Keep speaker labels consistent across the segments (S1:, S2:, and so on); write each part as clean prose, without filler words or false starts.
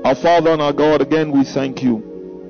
S1: Our Father and our God, again we thank you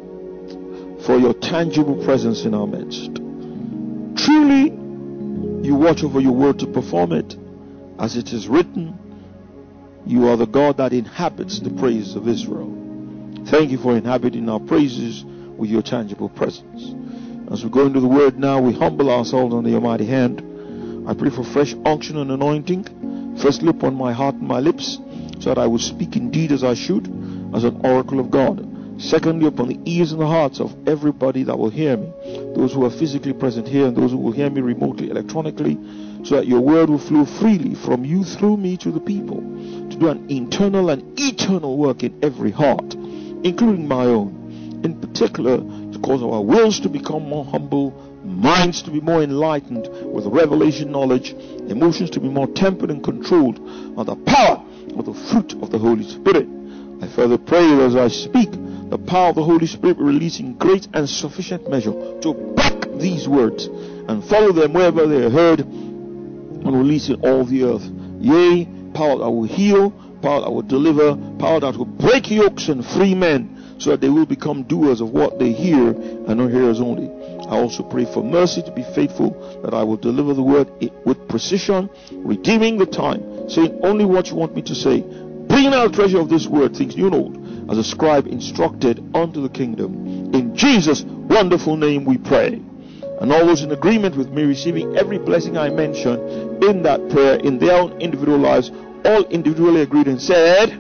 S1: for your tangible presence in our midst. Truly, you watch over your word to perform it. As it is written, you are the God that inhabits the praises of Israel. Thank you for inhabiting our praises with your tangible presence. As we go into the word now, we humble ourselves under your mighty hand. I pray for fresh unction and anointing, firstly upon my heart and my lips, so that I will speak indeed as I should, as an oracle of God. Secondly, upon the ears and the hearts of everybody that will hear me, those who are physically present here and those who will hear me remotely, electronically, so that your word will flow freely from you through me to the people, to do an internal and eternal work in every heart, including my own. In particular, to cause our wills to become more humble, minds to be more enlightened with revelation knowledge, emotions to be more tempered and controlled by the power of the fruit of the Holy Spirit. I further pray that as I speak, the power of the Holy Spirit will release in great and sufficient measure to back these words and follow them wherever they are heard, and release in all the earth. Yea, power that will heal, power that will deliver, power that will break yokes and free men, so that they will become doers of what they hear and not hearers only. I also pray for mercy to be faithful, that I will deliver the word with precision, redeeming the time, saying only what you want me to say, bringing out treasure of this word, things new and old, as a scribe instructed unto the kingdom. In Jesus' wonderful name we pray. And all those in agreement with me receiving every blessing I mentioned in that prayer in their own individual lives, all individually agreed and said,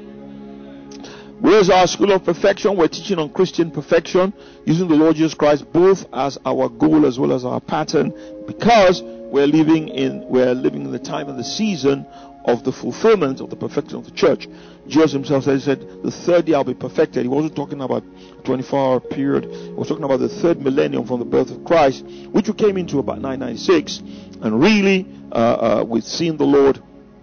S1: where's our school of perfection? We're teaching on Christian perfection, using the Lord Jesus Christ both as our goal as well as our pattern, because we're living in the time and the season of the fulfillment of the perfection of the church. Jesus himself said, the third day I'll be perfected. He wasn't talking about a 24-hour period. He was talking about the third millennium from the birth of Christ, which we came into about 996. And really, we've seen the Lord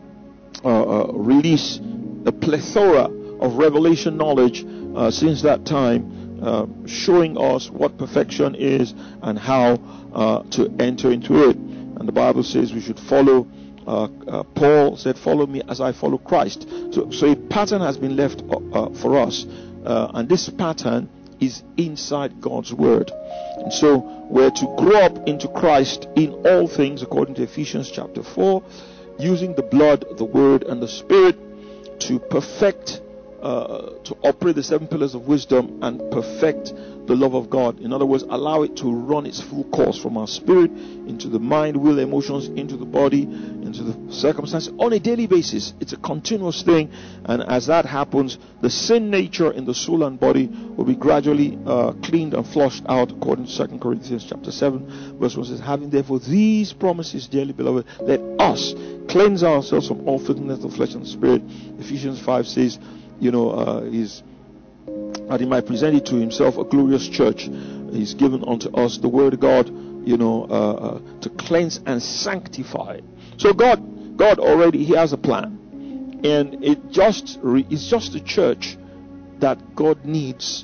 S1: release a plethora of revelation knowledge since that time, showing us what perfection is and how to enter into it. And the Bible says we should follow. Paul said, follow me as I follow Christ. So a pattern has been left for us, and this pattern is inside God's word. And so we're to grow up into Christ in all things, according to Ephesians chapter 4, using the blood, the word, and the spirit to perfect, to operate the 7 pillars of wisdom and perfect the love of God. In other words, allow it to run its full course from our spirit into the mind, will, emotions, into the body, into the circumstances on a daily basis. It's a continuous thing, and as that happens, the sin nature in the soul and body will be gradually cleaned and flushed out, according to 2 Corinthians chapter 7 verse 1 says, having therefore these promises, dearly beloved, let us cleanse ourselves from all filthiness of flesh and spirit. Ephesians 5 says, that he might present it to himself a glorious church. He's given unto us the word of God, to cleanse and sanctify. So God already, he has a plan, and it's just a church that God needs,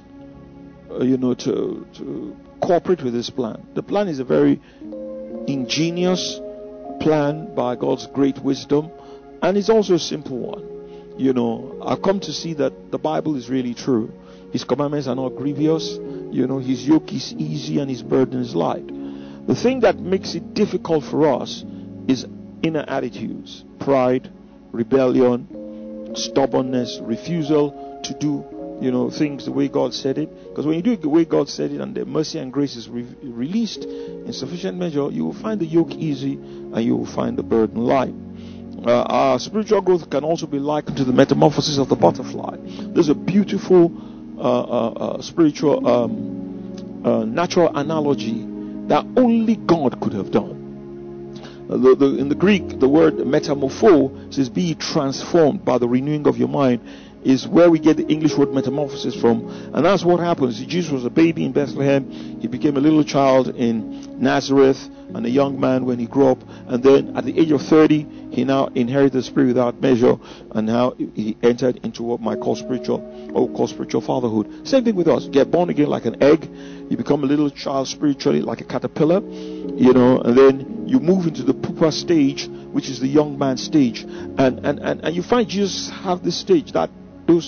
S1: to cooperate with his plan. The plan is a very ingenious plan by God's great wisdom, and it's also a simple one. I've come to see that the Bible is really true. His commandments are not grievous. His yoke is easy and his burden is light. The thing that makes it difficult for us is inner attitudes, pride, rebellion, stubbornness, refusal to do, things the way God said it. Because when you do it the way God said it and the mercy and grace is released in sufficient measure, you will find the yoke easy and you will find the burden light. Our spiritual growth can also be likened to the metamorphosis of the butterfly. There's a beautiful spiritual natural analogy that only God could have done. In the Greek, the word metamorpho says be transformed by the renewing of your mind, is where we get the English word metamorphosis from. And that's what happens. Jesus was a baby in Bethlehem. He became a little child in Nazareth and a young man when he grew up. And then at the age of 30, he now inherited the Spirit without measure. And now he entered into what we call spiritual fatherhood. Same thing with us. Get born again like an egg. You become a little child spiritually like a caterpillar. And then you move into the pupa stage, which is the young man stage. And you find Jesus have this stage that those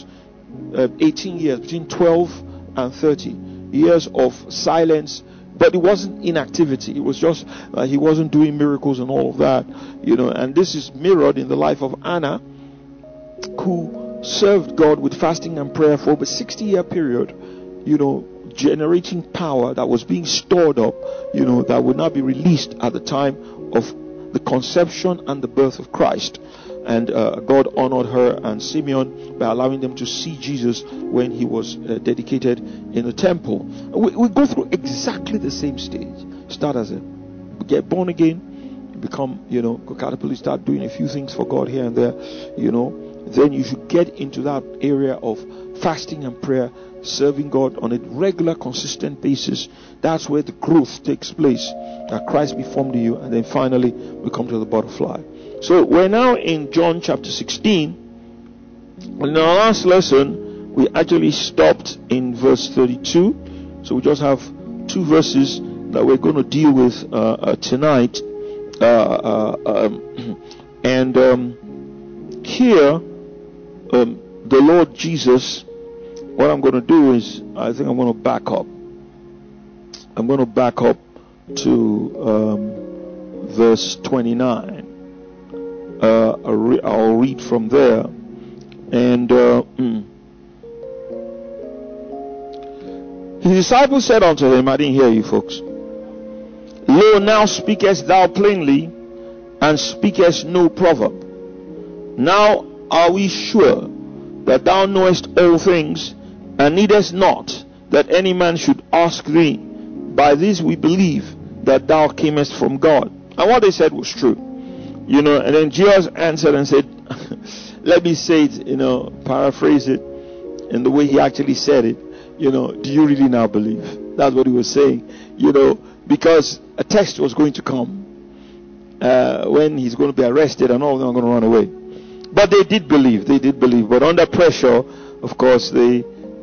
S1: 18 years, between 12 and 30 years of silence. But it wasn't inactivity. It was just he wasn't doing miracles and all of that, and this is mirrored in the life of Anna, who served God with fasting and prayer for over 60-year period, generating power that was being stored up, that would not be released at the time of the conception and the birth of Christ. And God honored her and Simeon by allowing them to see Jesus when he was dedicated in the temple. We go through exactly the same stage. Start as get born again, you become, caterpillar, start doing a few things for God here and there, then you should get into that area of fasting and prayer, serving God on a regular, consistent basis. That's where the growth takes place, that Christ be formed in you, and then finally we come to the butterfly. So we're now in John chapter 16. In our last lesson, we actually stopped in verse 32. So we just have 2 verses that we're going to deal with tonight. Here, the Lord Jesus, what I'm going to do is, I think I'm going to back up. I'm going to back up to verse 29. I'll read from there. And his disciples said unto him, I didn't hear you folks. Lo, now speakest thou plainly, and speakest no proverb. Now are we sure that thou knowest all things, and needest not that any man should ask thee. By this we believe that thou camest from God. And what they said was true. And then Jesus answered and said, let me say it, paraphrase it in the way he actually said it. Do you really now believe? That's what he was saying, because a test was going to come when he's going to be arrested and all of them are going to run away. But they did believe. But under pressure, of course, they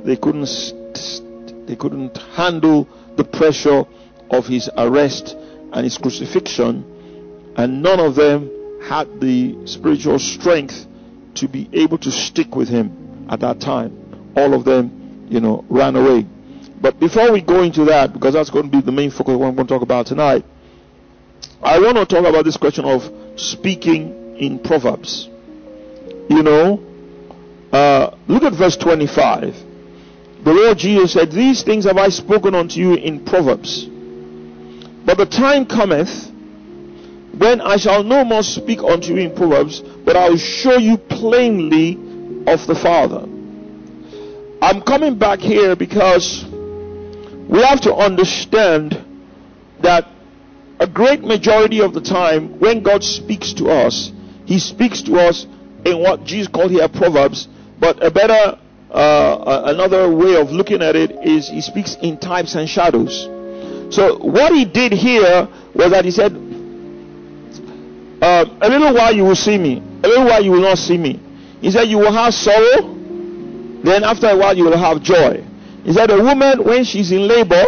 S1: couldn't handle the pressure of his arrest and his crucifixion. And none of them had the spiritual strength to be able to stick with him at that time. All of them, ran away. But before we go into that, because that's going to be the main focus of what I'm going to talk about tonight, I want to talk about this question of speaking in Proverbs. Look at verse 25. The Lord Jesus said, these things have I spoken unto you in Proverbs. But the time cometh when I shall no more speak unto you in Proverbs, but I will show you plainly of the Father. I'm coming back here because we have to understand that a great majority of the time when God speaks to us, he speaks to us in what Jesus called here Proverbs, but a better another way of looking at it is he speaks in types and shadows. So what he did here was that he said, a little while you will see me, a little while you will not see me. He said you will have sorrow, then after a while you will have joy. He said a woman, when she's in labor,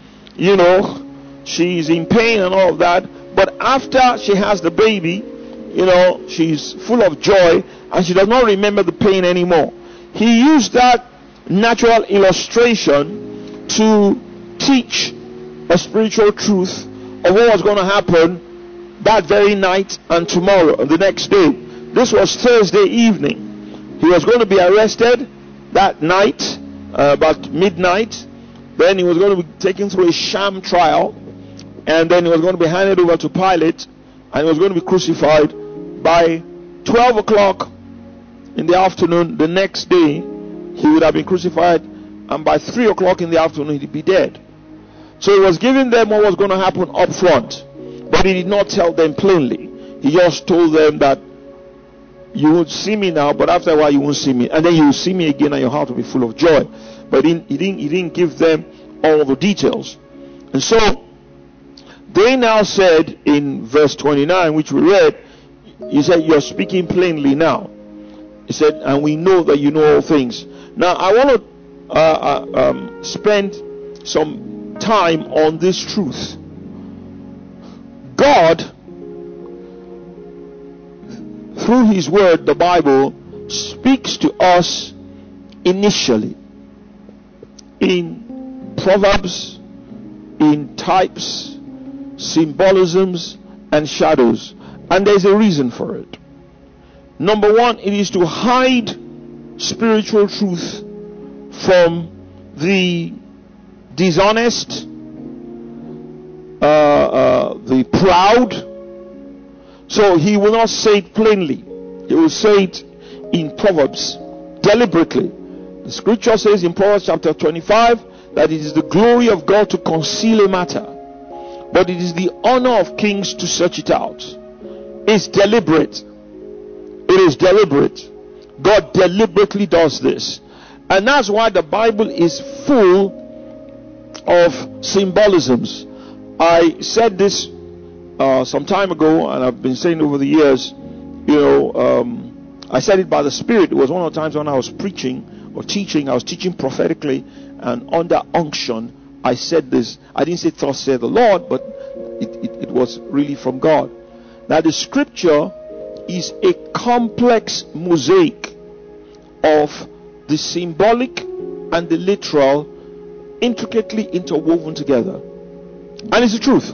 S1: she's in pain and all of that, but after she has the baby, she's full of joy and she does not remember the pain anymore. He used that natural illustration to teach a spiritual truth of what was going to happen that very night and tomorrow, the next day. This was Thursday evening. He was going to be arrested that night, about midnight. Then he was going to be taken through a sham trial, and then he was going to be handed over to Pilate, and he was going to be crucified. By 12 o'clock in the afternoon the next day, he would have been crucified, and by 3 o'clock in the afternoon he'd be dead. So he was giving them what was going to happen up front, but he did not tell them plainly. He just told them that you would see me now, but after a while you won't see me, and then you will see me again and your heart will be full of joy. But he didn't give them all the details. And so they now said in verse 29, which we read, he said, you're speaking plainly now. He said, and we know that you know all things. Now I want to spend some time on this truth. God, through his word, the Bible, speaks to us initially in proverbs, in types, symbolisms, and shadows. And there's a reason for it. Number one, it is to hide spiritual truth from the dishonest, the proud. So he will not say it plainly. He will say it in Proverbs deliberately. The scripture says in Proverbs chapter 25 that it is the glory of God to conceal a matter, but it is the honor of kings to search it out. It's deliberate. It is deliberate. God deliberately does this. And that's why the Bible is full of symbolisms. I said this some time ago, and I've been saying over the years, I said it by the Spirit. It was one of the times when I was preaching or teaching. I was teaching prophetically, and under unction, I said this. I didn't say thus said the Lord, but it was really from God. Now the scripture is a complex mosaic of the symbolic and the literal intricately interwoven together. And it's the truth.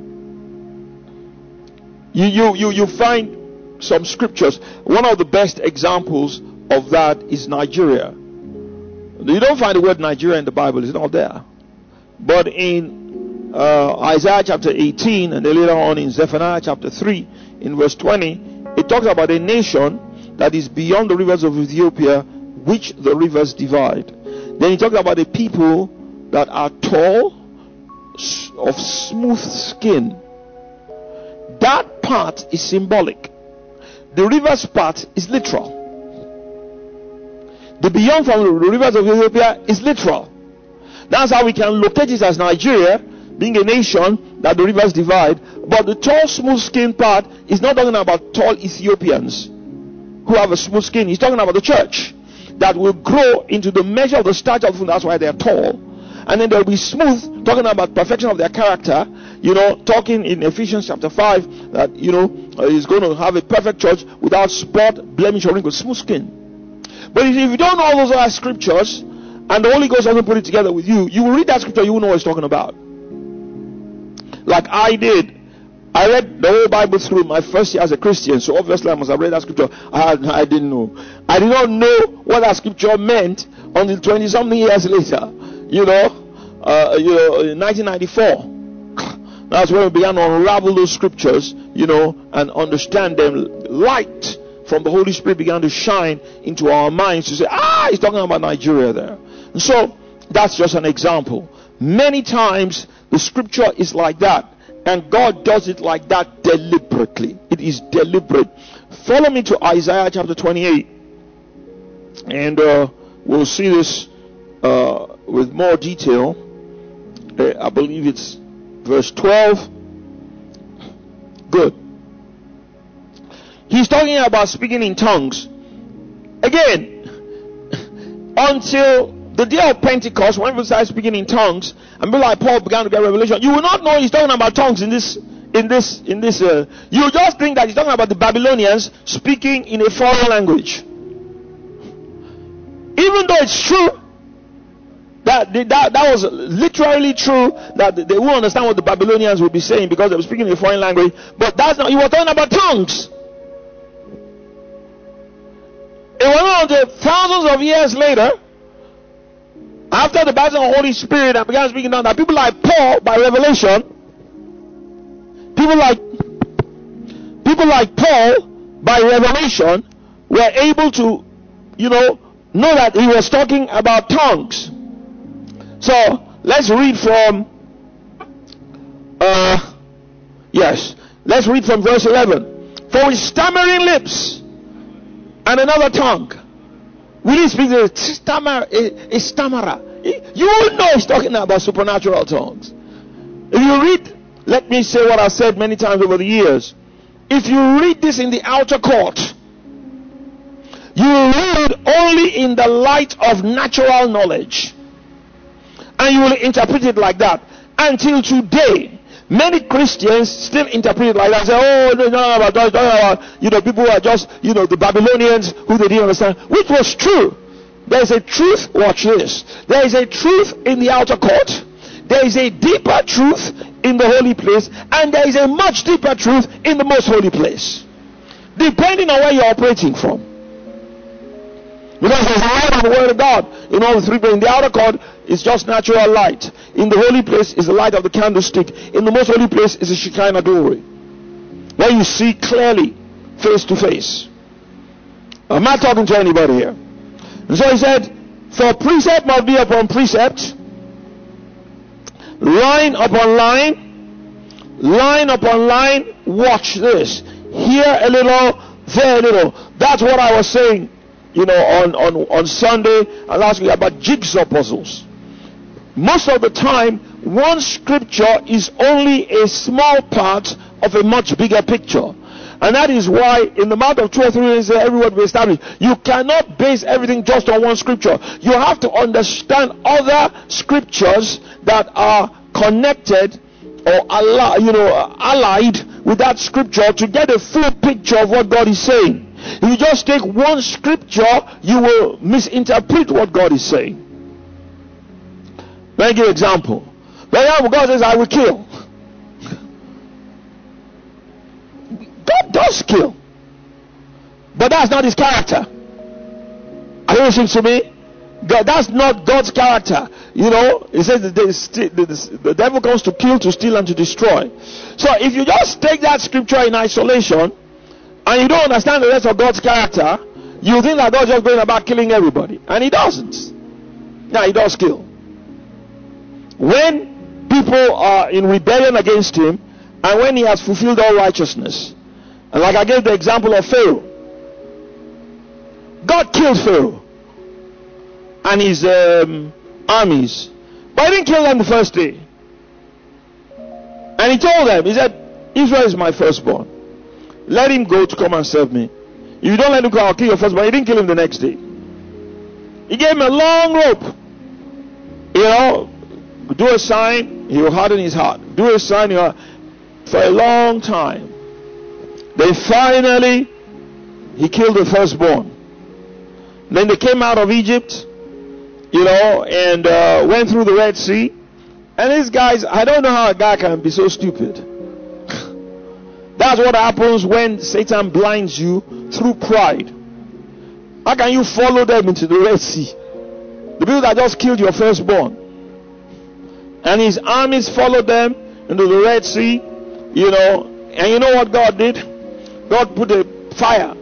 S1: You find some scriptures. One of the best examples of that is Nigeria. You don't find the word Nigeria in the Bible. It's not there. But in Isaiah chapter 18, and then later on in Zephaniah chapter 3, in verse 20, it talks about a nation that is beyond the rivers of Ethiopia, which the rivers divide. Then he talks about a people that are tall, of smooth skin. That part is symbolic. The rivers part is literal. The beyond from the rivers of Ethiopia is literal. That's how we can locate it as Nigeria, being a nation that the rivers divide. But the tall, smooth skin part is not talking about tall Ethiopians who have a smooth skin. He's talking about the church that will grow into the measure of the stature of them. That's why they're tall. And then they'll be smooth, talking about perfection of their character. Talking in Ephesians chapter 5 that he's going to have a perfect church without spot, blemish, or wrinkle, smooth skin. But if you don't know all those other scriptures, and the Holy Ghost doesn't put it together with you, you will read that scripture, you will know what it's talking about. Like I did. I read the whole Bible through my first year as a Christian, so obviously I must have read that scripture. I didn't know. I did not know what that scripture meant until 20 something years later. In 1994. That's when we began to unravel those scriptures, and understand them. Light from the Holy Spirit began to shine into our minds to say, he's talking about Nigeria there. And so that's just an example. Many times the scripture is like that, and God does it like that deliberately. It is deliberate. Follow me to Isaiah chapter 28, and we'll see this with more detail. I believe it's verse 12. Good. He's talking about speaking in tongues. Again, until the day of Pentecost, when people started speaking in tongues, and people like Paul began to get revelation, you will not know he's talking about tongues in this. You just think that he's talking about the Babylonians speaking in a foreign language. Even though it's true that was literally true, that they won't understand what the Babylonians would be saying because they were speaking in a foreign language, but that's not, he was talking about tongues. It was not until thousands of years later, after the baptism of the Holy Spirit, and began speaking tongues, that people like Paul, by revelation, people like Paul, by revelation, were able to know that he was talking about tongues. So let's read from let's read from verse 11. For with stammering lips and another tongue will he speak a stammerer. You will know he's talking about supernatural tongues. If you read, let me say what I've said many times over the years. If you read this in the outer court, you will read only in the light of natural knowledge, and you will interpret it like that. Until today, many Christians still interpret it like that. Say, people who are just, the Babylonians who they didn't understand, which was true. There is a truth, watch this. There is a truth in the outer court. There is a deeper truth in the holy place. And there is a much deeper truth in the most holy place. Depending on where you're operating from. Because there's a light of the word of God in all the three. But in the outer court is just natural light. In the holy place is the light of the candlestick. In the most holy place is the Shekinah glory, where you see clearly, face to face. I'm not talking to anybody here. And so he said, for precept must be upon precept, line upon line, line upon line. Watch this. Here a little, there a little. That's what I was saying, on Sunday and last week about jigsaw puzzles. Most of the time, one scripture is only a small part of a much bigger picture. And that is why in the mouth of 2 or 3 days every word will be established. You cannot base everything just on one scripture. You have to understand other scriptures that are connected or allied with that scripture to get a full picture of what God is saying. If you just take one scripture, you will misinterpret what God is saying. Let me give an example. God says, I will kill. God does kill, but that's not his character. Are you listening to me? That's not God's character. He says that the devil comes to kill, to steal, and to destroy. So if you just take that scripture in isolation and you don't understand the rest of God's character, you think that God's just going about killing everybody, and he doesn't. Now he does kill. When people are in rebellion against him, and when he has fulfilled all righteousness. And like I gave the example of Pharaoh. God killed Pharaoh and his armies. But he didn't kill them the first day. And he told them, he said, Israel is my firstborn. Let him go to come and serve me. If you don't let him go, I'll kill your firstborn. He didn't kill him the next day. He gave him a long rope. Do a sign, he will harden his heart. Do a sign, for a long time. Then finally, he killed the firstborn. Then they came out of Egypt, and went through the Red Sea. And these guys, I don't know how a guy can be so stupid. That's what happens when Satan blinds you through pride. How can you follow them into the Red Sea? The people that just killed your firstborn. And his armies followed them into the Red Sea, and you know what God did? God put a fire,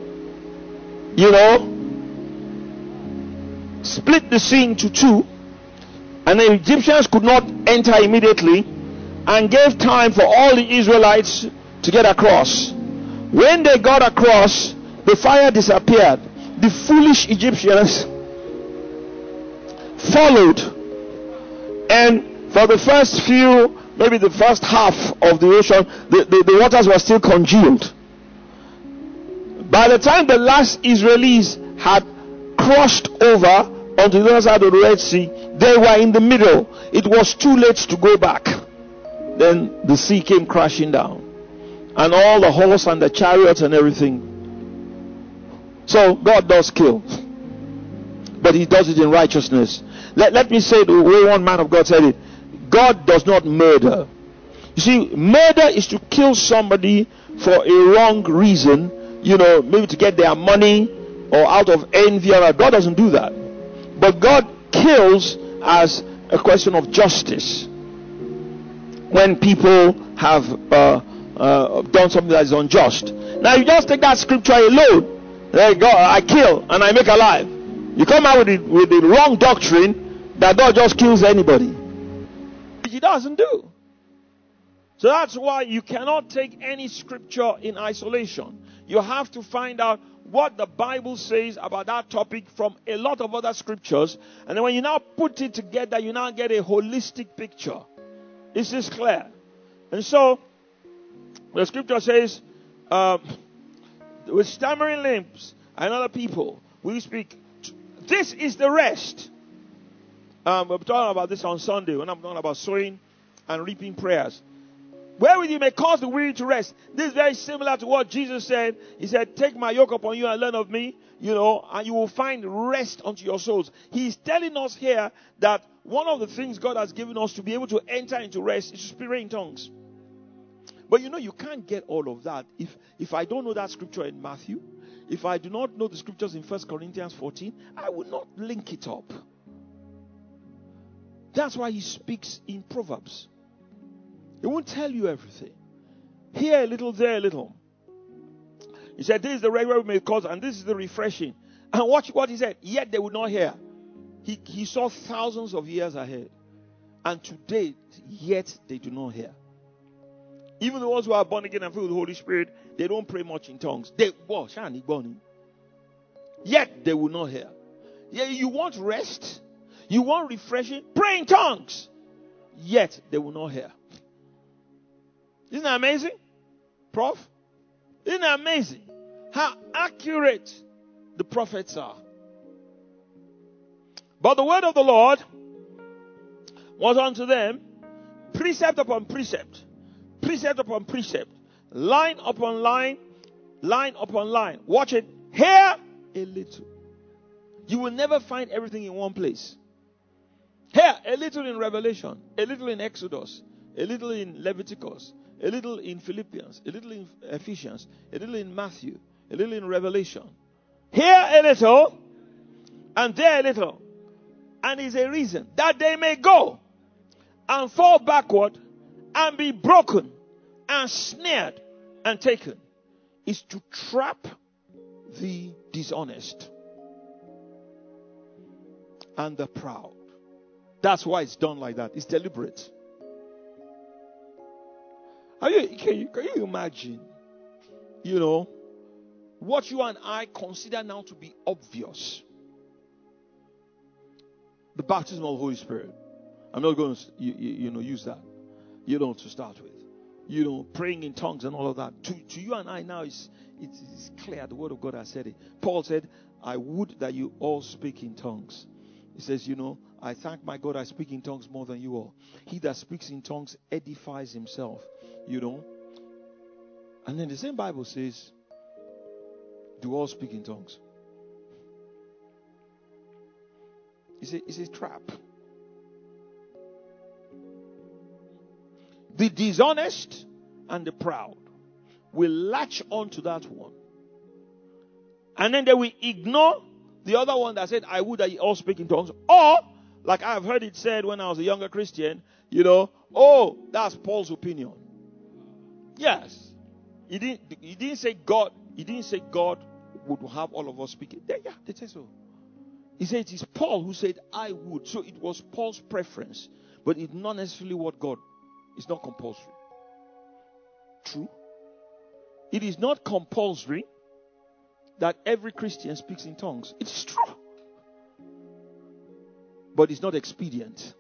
S1: split the sea into two, and the Egyptians could not enter immediately, and gave time for all the Israelites to get across. When they got across, the fire disappeared. The foolish Egyptians followed, and for the first few, maybe the first half of the ocean, the waters were still congealed. By the time the last Israelis had crossed over onto the other side of the Red Sea, they were in the middle. It was too late to go back. Then the sea came crashing down, and all the horse and the chariots and everything. So God does kill, but he does it in righteousness. Let me say the way one man of God said it. God does not murder. You see, murder is to kill somebody for a wrong reason, maybe to get their money or out of envy. God doesn't do that. But God kills as a question of justice. When people have done something that is unjust. Now you just take that scripture alone. There you go, I kill and I make alive. You come out with the wrong doctrine that God just kills anybody. He doesn't do. So that's why you cannot take any scripture in isolation. You have to find out what the Bible says about that topic from a lot of other scriptures, and then when you now put it together, you now get a holistic picture. This is clear. And so the scripture says, with stammering lips and other people we speak. This is the rest. We're talking about this on Sunday when I'm talking about sowing and reaping prayers. Wherewith you may cause the weary to rest. This is very similar to what Jesus said. He said, take my yoke upon you and learn of me, and you will find rest unto your souls. He's telling us here that one of the things God has given us to be able to enter into rest is to pray in tongues. But you can't get all of that if I don't know that scripture in Matthew, if I do not know the scriptures in 1 Corinthians 14, I will not link it up. That's why he speaks in Proverbs. He won't tell you everything. Here a little, there a little. He said, this is the regular may cause, and this is the refreshing. And watch what he said. Yet they would not hear. He saw thousands of years ahead. And today, yet they do not hear. Even the ones who are born again and filled with the Holy Spirit, they don't pray much in tongues. Yet they will not hear. Yeah, you want rest? You want refreshing? Pray in tongues. Yet they will not hear. Isn't that amazing? Prof? Isn't that amazing? How accurate the prophets are. But the word of the Lord was unto them precept upon precept, precept upon precept, line upon line, line upon line. Watch it. Here a little. You will never find everything in one place. Here, a little in Revelation, a little in Exodus, a little in Leviticus, a little in Philippians, a little in Ephesians, a little in Matthew, a little in Revelation. Here a little, and there a little. And is a reason that they may go and fall backward and be broken and snared and taken. Is to trap the dishonest and the proud. That's why it's done like that. It's deliberate. Can you imagine, what you and I consider now to be obvious? The baptism of the Holy Spirit. I'm not going to, use that, to start with. Praying in tongues and all of that. To you and I now, it's clear. The word of God has said it. Paul said, I would that you all speak in tongues. He says, I thank my God I speak in tongues more than you all. He that speaks in tongues edifies himself. And then the same Bible says, do all speak in tongues. It's a trap. The dishonest and the proud will latch on to that one. And then they will ignore the other one that said, I would that you all speak in tongues. Or, like I've heard it said when I was a younger Christian, that's Paul's opinion. Yes. He didn't say God would have all of us speaking. Yeah, they say so. He said it is Paul who said I would. So it was Paul's preference. But it's not necessarily what God. It's not compulsory. True. It is not compulsory that every Christian speaks in tongues. It is true. But it's not expedient.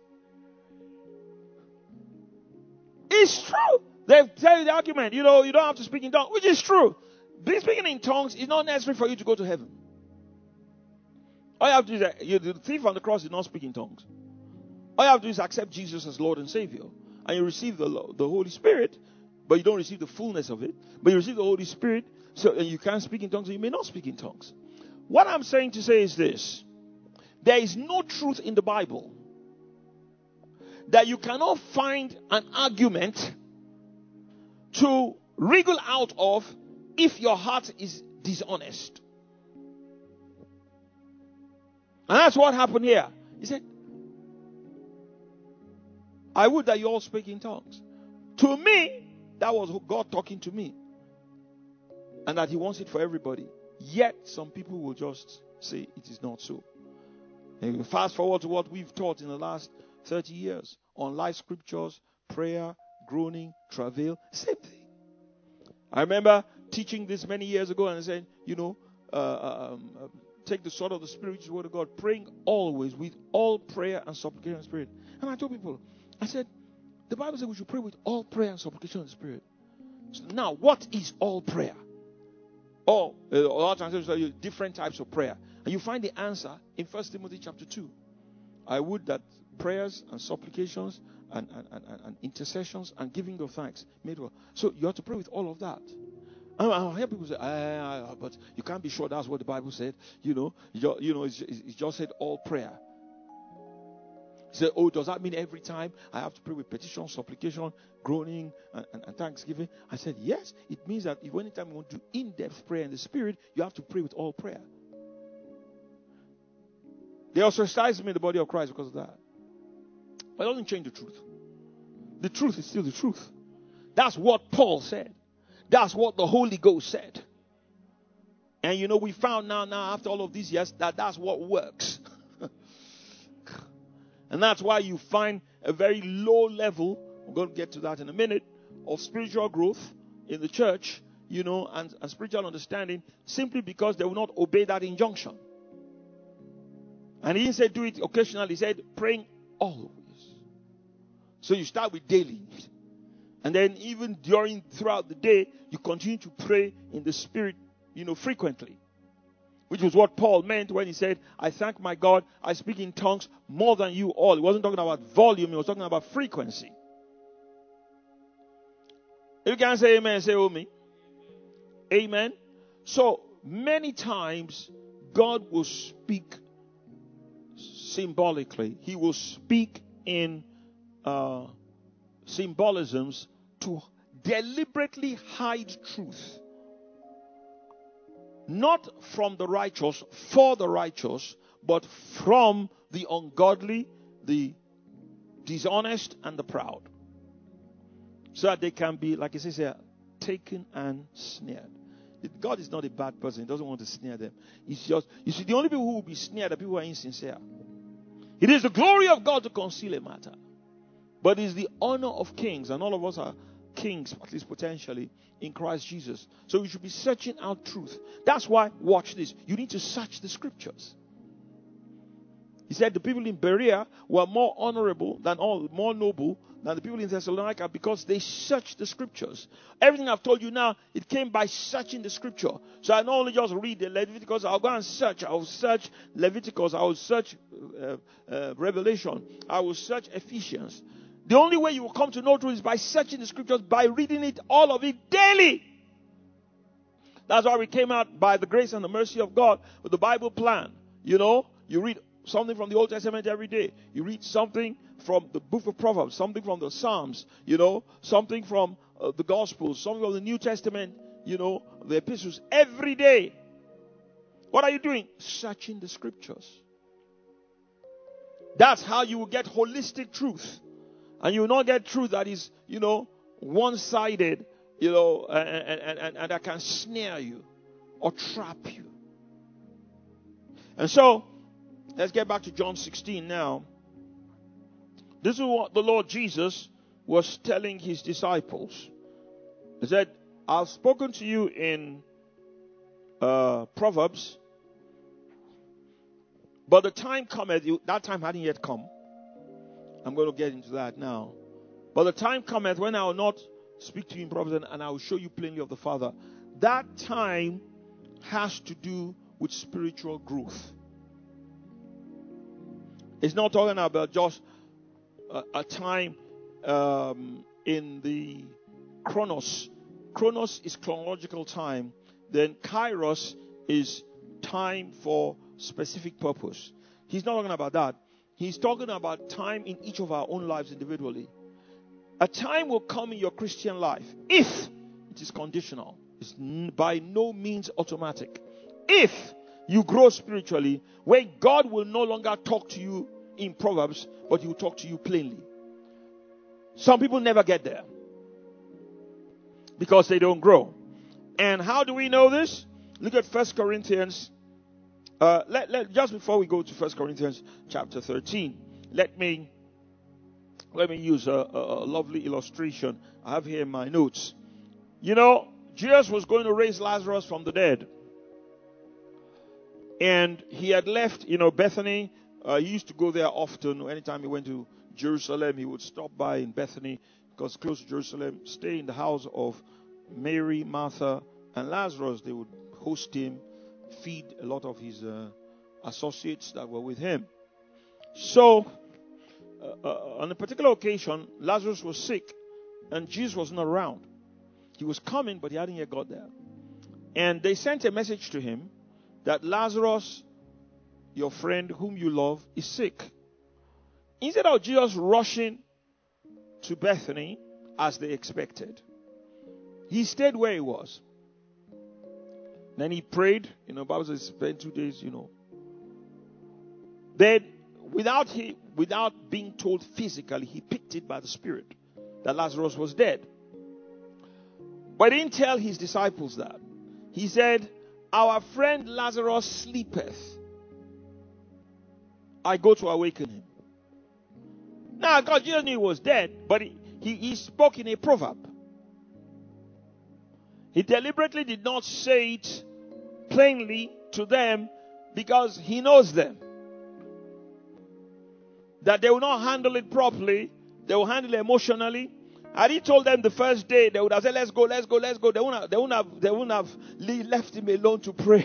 S1: It's true. They tell you the argument. You don't have to speak in tongues, which is true. Speaking in tongues is not necessary for you to go to heaven. All you have to do is the thief on the cross did not speak in tongues. All you have to do is accept Jesus as Lord and Savior. And you receive the Holy Spirit, but you don't receive the fullness of it. But you receive the Holy Spirit, and you can speak in tongues, and you may not speak in tongues. What I'm saying to say is this. There is no truth in the Bible that you cannot find an argument to wriggle out of if your heart is dishonest. And that's what happened here. He said, I would that you all speak in tongues. To me, that was God talking to me. And that he wants it for everybody. Yet, some people will just say it is not so. And fast forward to what we've taught in the last 30 years. On life scriptures, prayer, groaning, travail, same thing. I remember teaching this many years ago and saying, take the sword of the Spirit, which is the word of God, praying always with all prayer and supplication in the Spirit. And I told people, I said, the Bible says we should pray with all prayer and supplication in the Spirit. So now, what is all prayer? All translations tell you different types of prayer. And you find the answer in 1 Timothy chapter 2. I would that prayers and supplications and intercessions and giving of thanks. So you have to pray with all of that. I hear people say, but you can't be sure that's what the Bible said. It's just said all prayer. Say, does that mean every time I have to pray with petition, supplication, groaning, and thanksgiving? I said, yes. It means that if anytime you want to do in-depth prayer in the Spirit, you have to pray with all prayer. They ostracized me in the body of Christ because of that. But it doesn't change the truth. The truth is still the truth. That's what Paul said. That's what the Holy Ghost said. And we found now after all of these years that that's what works. And that's why you find a very low level, we're going to get to that in a minute, of spiritual growth in the church, and spiritual understanding, simply because they will not obey that injunction. And he didn't say do it occasionally, he said praying always. So you start with daily. And then even throughout the day, you continue to pray in the Spirit, frequently. Which was what Paul meant when he said, I thank my God, I speak in tongues more than you all. He wasn't talking about volume, he was talking about frequency. If you can say amen, say oh me. Amen. So many times God will speak symbolically. He will speak in symbolisms to deliberately hide truth. Not from the righteous, for the righteous, but from the ungodly, the dishonest, and the proud. So that they can be, like it says here, taken and snared. God is not a bad person. He doesn't want to snare them. It's just, you see, the only people who will be snared are people who are insincere. It is the glory of God to conceal a matter. But it is the honor of kings, and all of us are kings, at least potentially, in Christ Jesus. So you should be searching out truth. That's why, watch this, you need to search the scriptures. He said the people in Berea were more honorable more noble than the people in Thessalonica because they searched the scriptures. Everything I've told you now, it came by searching the scripture. So I not only just read the Leviticus, I'll go and search. I will search Leviticus, I will search Revelation, I will search Ephesians. The only way you will come to know truth is by searching the scriptures, by reading it, all of it, daily. That's why we came out by the grace and the mercy of God with the Bible plan. You read something from the Old Testament every day. You read something from the book of Proverbs, something from the Psalms, something from the Gospels, something from the New Testament, the epistles, every day. What are you doing? Searching the scriptures. That's how you will get holistic truth. And you will not get truth that is, one-sided, and that can snare you or trap you. And so, let's get back to John 16 now. This is what the Lord Jesus was telling his disciples. He said, I've spoken to you in Proverbs, but the time cometh, that time hadn't yet come. I'm going to get into that now. But the time cometh when I will not speak to you in Proverbs and I will show you plainly of the Father. That time has to do with spiritual growth. It's not talking about just a time in the chronos. Chronos is chronological time. Then kairos is time for specific purpose. He's not talking about that. He's talking about time in each of our own lives individually. A time will come in your Christian life if it is conditional. It's by no means automatic. If you grow spiritually, when God will no longer talk to you in Proverbs, but he will talk to you plainly. Some people never get there because they don't grow. And how do we know this? Look at 1 Corinthians. Just before we go to 1 Corinthians chapter 13, let me use a lovely illustration I have here in my notes. Jesus was going to raise Lazarus from the dead. And he had left, Bethany. He used to go there often. Anytime he went to Jerusalem, he would stop by in Bethany because close to Jerusalem, stay in the house of Mary, Martha, and Lazarus. They would host him, feed a lot of his associates that were with him. So, on a particular occasion, Lazarus was sick and Jesus was not around. He was coming, but he hadn't yet got there. And they sent a message to him that Lazarus, your friend whom you love, is sick. Instead of Jesus rushing to Bethany as they expected, he stayed where he was. Then he prayed. Bible says spent 2 days, Then, without being told physically, he picked it by the Spirit that Lazarus was dead. But he didn't tell his disciples that. He said, our friend Lazarus sleepeth. I go to awaken him. Now, God, Jesus knew he was dead, but he spoke in a proverb. He deliberately did not say it plainly to them because he knows them. That they will not handle it properly. They will handle it emotionally. Had he told them the first day, they would have said, let's go. They wouldn't have left him alone to pray.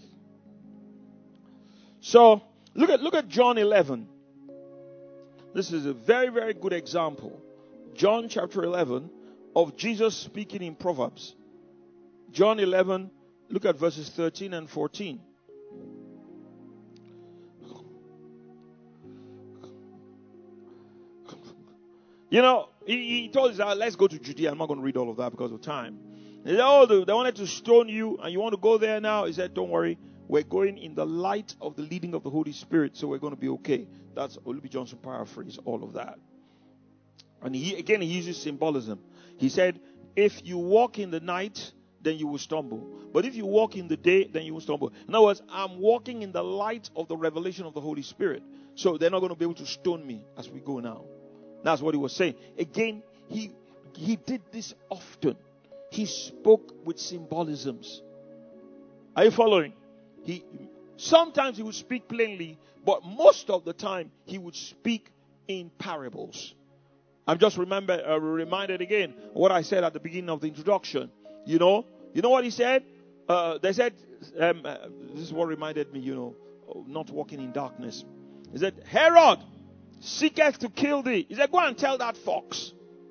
S1: So, look at John 11. This is a very, very good example. John chapter 11 of Jesus speaking in Proverbs. John 11, look at verses 13 and 14. He told us, let's go to Judea. I'm not going to read all of that because of time. They said, they wanted to stone you and you want to go there now? He said, don't worry. We're going in the light of the leading of the Holy Spirit, so we're going to be okay. That's Olubi Johnson paraphrase, all of that. And he uses symbolism. He said, if you walk in the night, then you will stumble. But if you walk in the day, then you will stumble. In other words, I'm walking in the light of the revelation of the Holy Spirit. So they're not going to be able to stone me as we go now. That's what he was saying. Again, he did this often. He spoke with symbolisms. Are you following? Sometimes he would speak plainly, but most of the time he would speak in parables. I'm just reminded again what I said at the beginning of the introduction. You know what he said? They said, this is what reminded me, not walking in darkness. He said, Herod seeketh to kill thee. He said, go and tell that fox.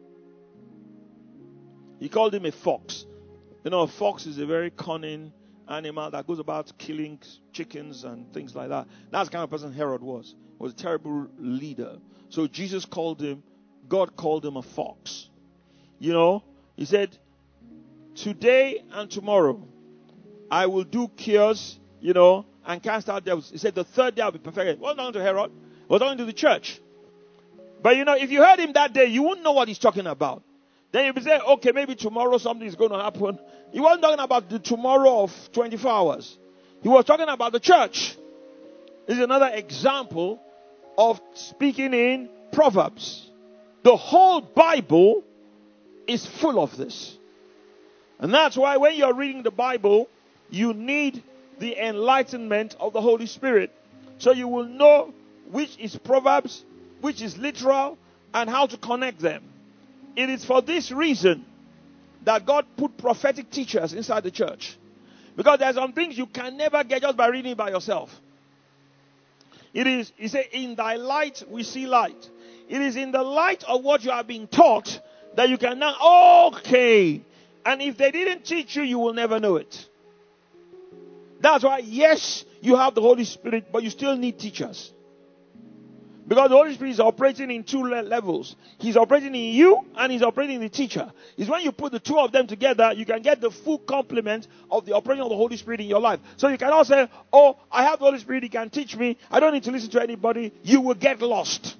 S1: He called him a fox. A fox is a very cunning animal that goes about killing chickens and things like that. That's the kind of person Herod was. He was a terrible leader. So God called him a fox. He said, today and tomorrow I will do cures, and cast out devils. He said the third day I'll be perfected. Well done to Herod. Well done to the church. But if you heard him that day, you wouldn't know what he's talking about. Then you'll be saying, okay, maybe tomorrow something is going to happen. He wasn't talking about the tomorrow of 24 hours. He was talking about the church. This is another example of speaking in Proverbs. The whole Bible is full of this. And that's why when you're reading the Bible, you need the enlightenment of the Holy Spirit. So you will know which is Proverbs, which is literal, and how to connect them. It is for this reason that God put prophetic teachers inside the church. Because there are some things you can never get just by reading by yourself. He said, in thy light we see light. It is in the light of what you are being taught that you can now, okay. And if they didn't teach you, you will never know it. That's why, yes, you have the Holy Spirit, but you still need teachers. Because the Holy Spirit is operating in two levels. He's operating in you and he's operating in the teacher. It's when you put the two of them together, you can get the full complement of the operating of the Holy Spirit in your life. So you cannot say, I have the Holy Spirit, he can teach me. I don't need to listen to anybody. You will get lost.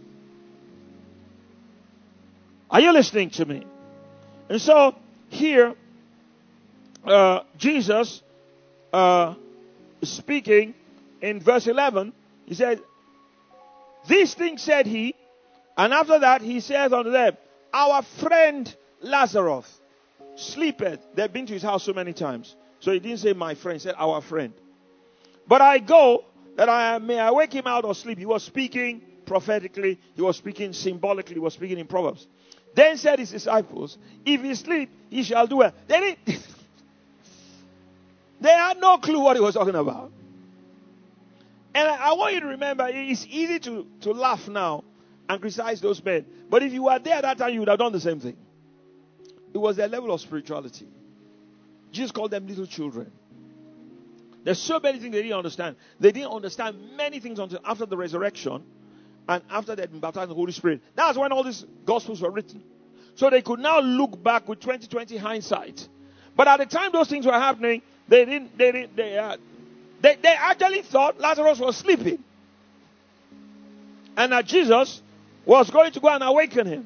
S1: Are you listening to me? And so, here, Jesus, speaking in verse 11, he said, these things said he, and after that he says unto them, our friend Lazarus sleepeth. They've been to his house so many times. So he didn't say my friend, he said our friend. But I go that I may wake him out of sleep. He was speaking prophetically, he was speaking symbolically, he was speaking in Proverbs. Then said his disciples, if he sleep, he shall do well. They had no clue what he was talking about. And I want you to remember, it's easy to laugh now and criticize those men. But if you were there at that time, you would have done the same thing. It was their level of spirituality. Jesus called them little children. There's so many things they didn't understand. They didn't understand many things until after the resurrection and after they had been baptized in the Holy Spirit. That's when all these gospels were written. So they could now look back with 2020 hindsight. But at the time those things were happening, they actually thought Lazarus was sleeping. And that Jesus was going to go and awaken him.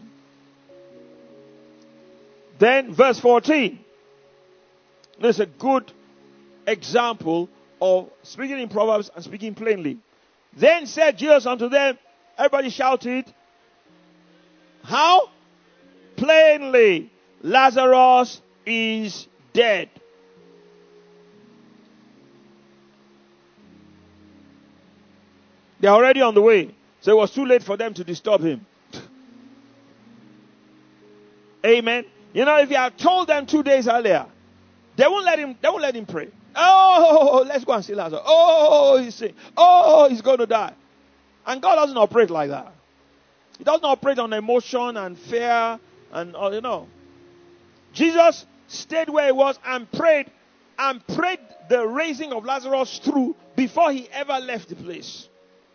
S1: Then verse 14. There's a good example of speaking in Proverbs and speaking plainly. Then said Jesus unto them, everybody shouted, how? Plainly, Lazarus is dead. They're already on the way. So it was too late for them to disturb him. Amen. You know, if you had told them 2 days earlier, they won't let him pray. Oh, let's go and see Lazarus. Oh, he's sick. Oh, he's going to die. And God doesn't operate like that. He doesn't operate on emotion and fear and you know. Jesus stayed where he was and prayed the raising of Lazarus through before he ever left the place.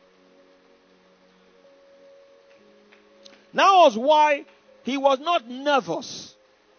S1: That was why he was not nervous.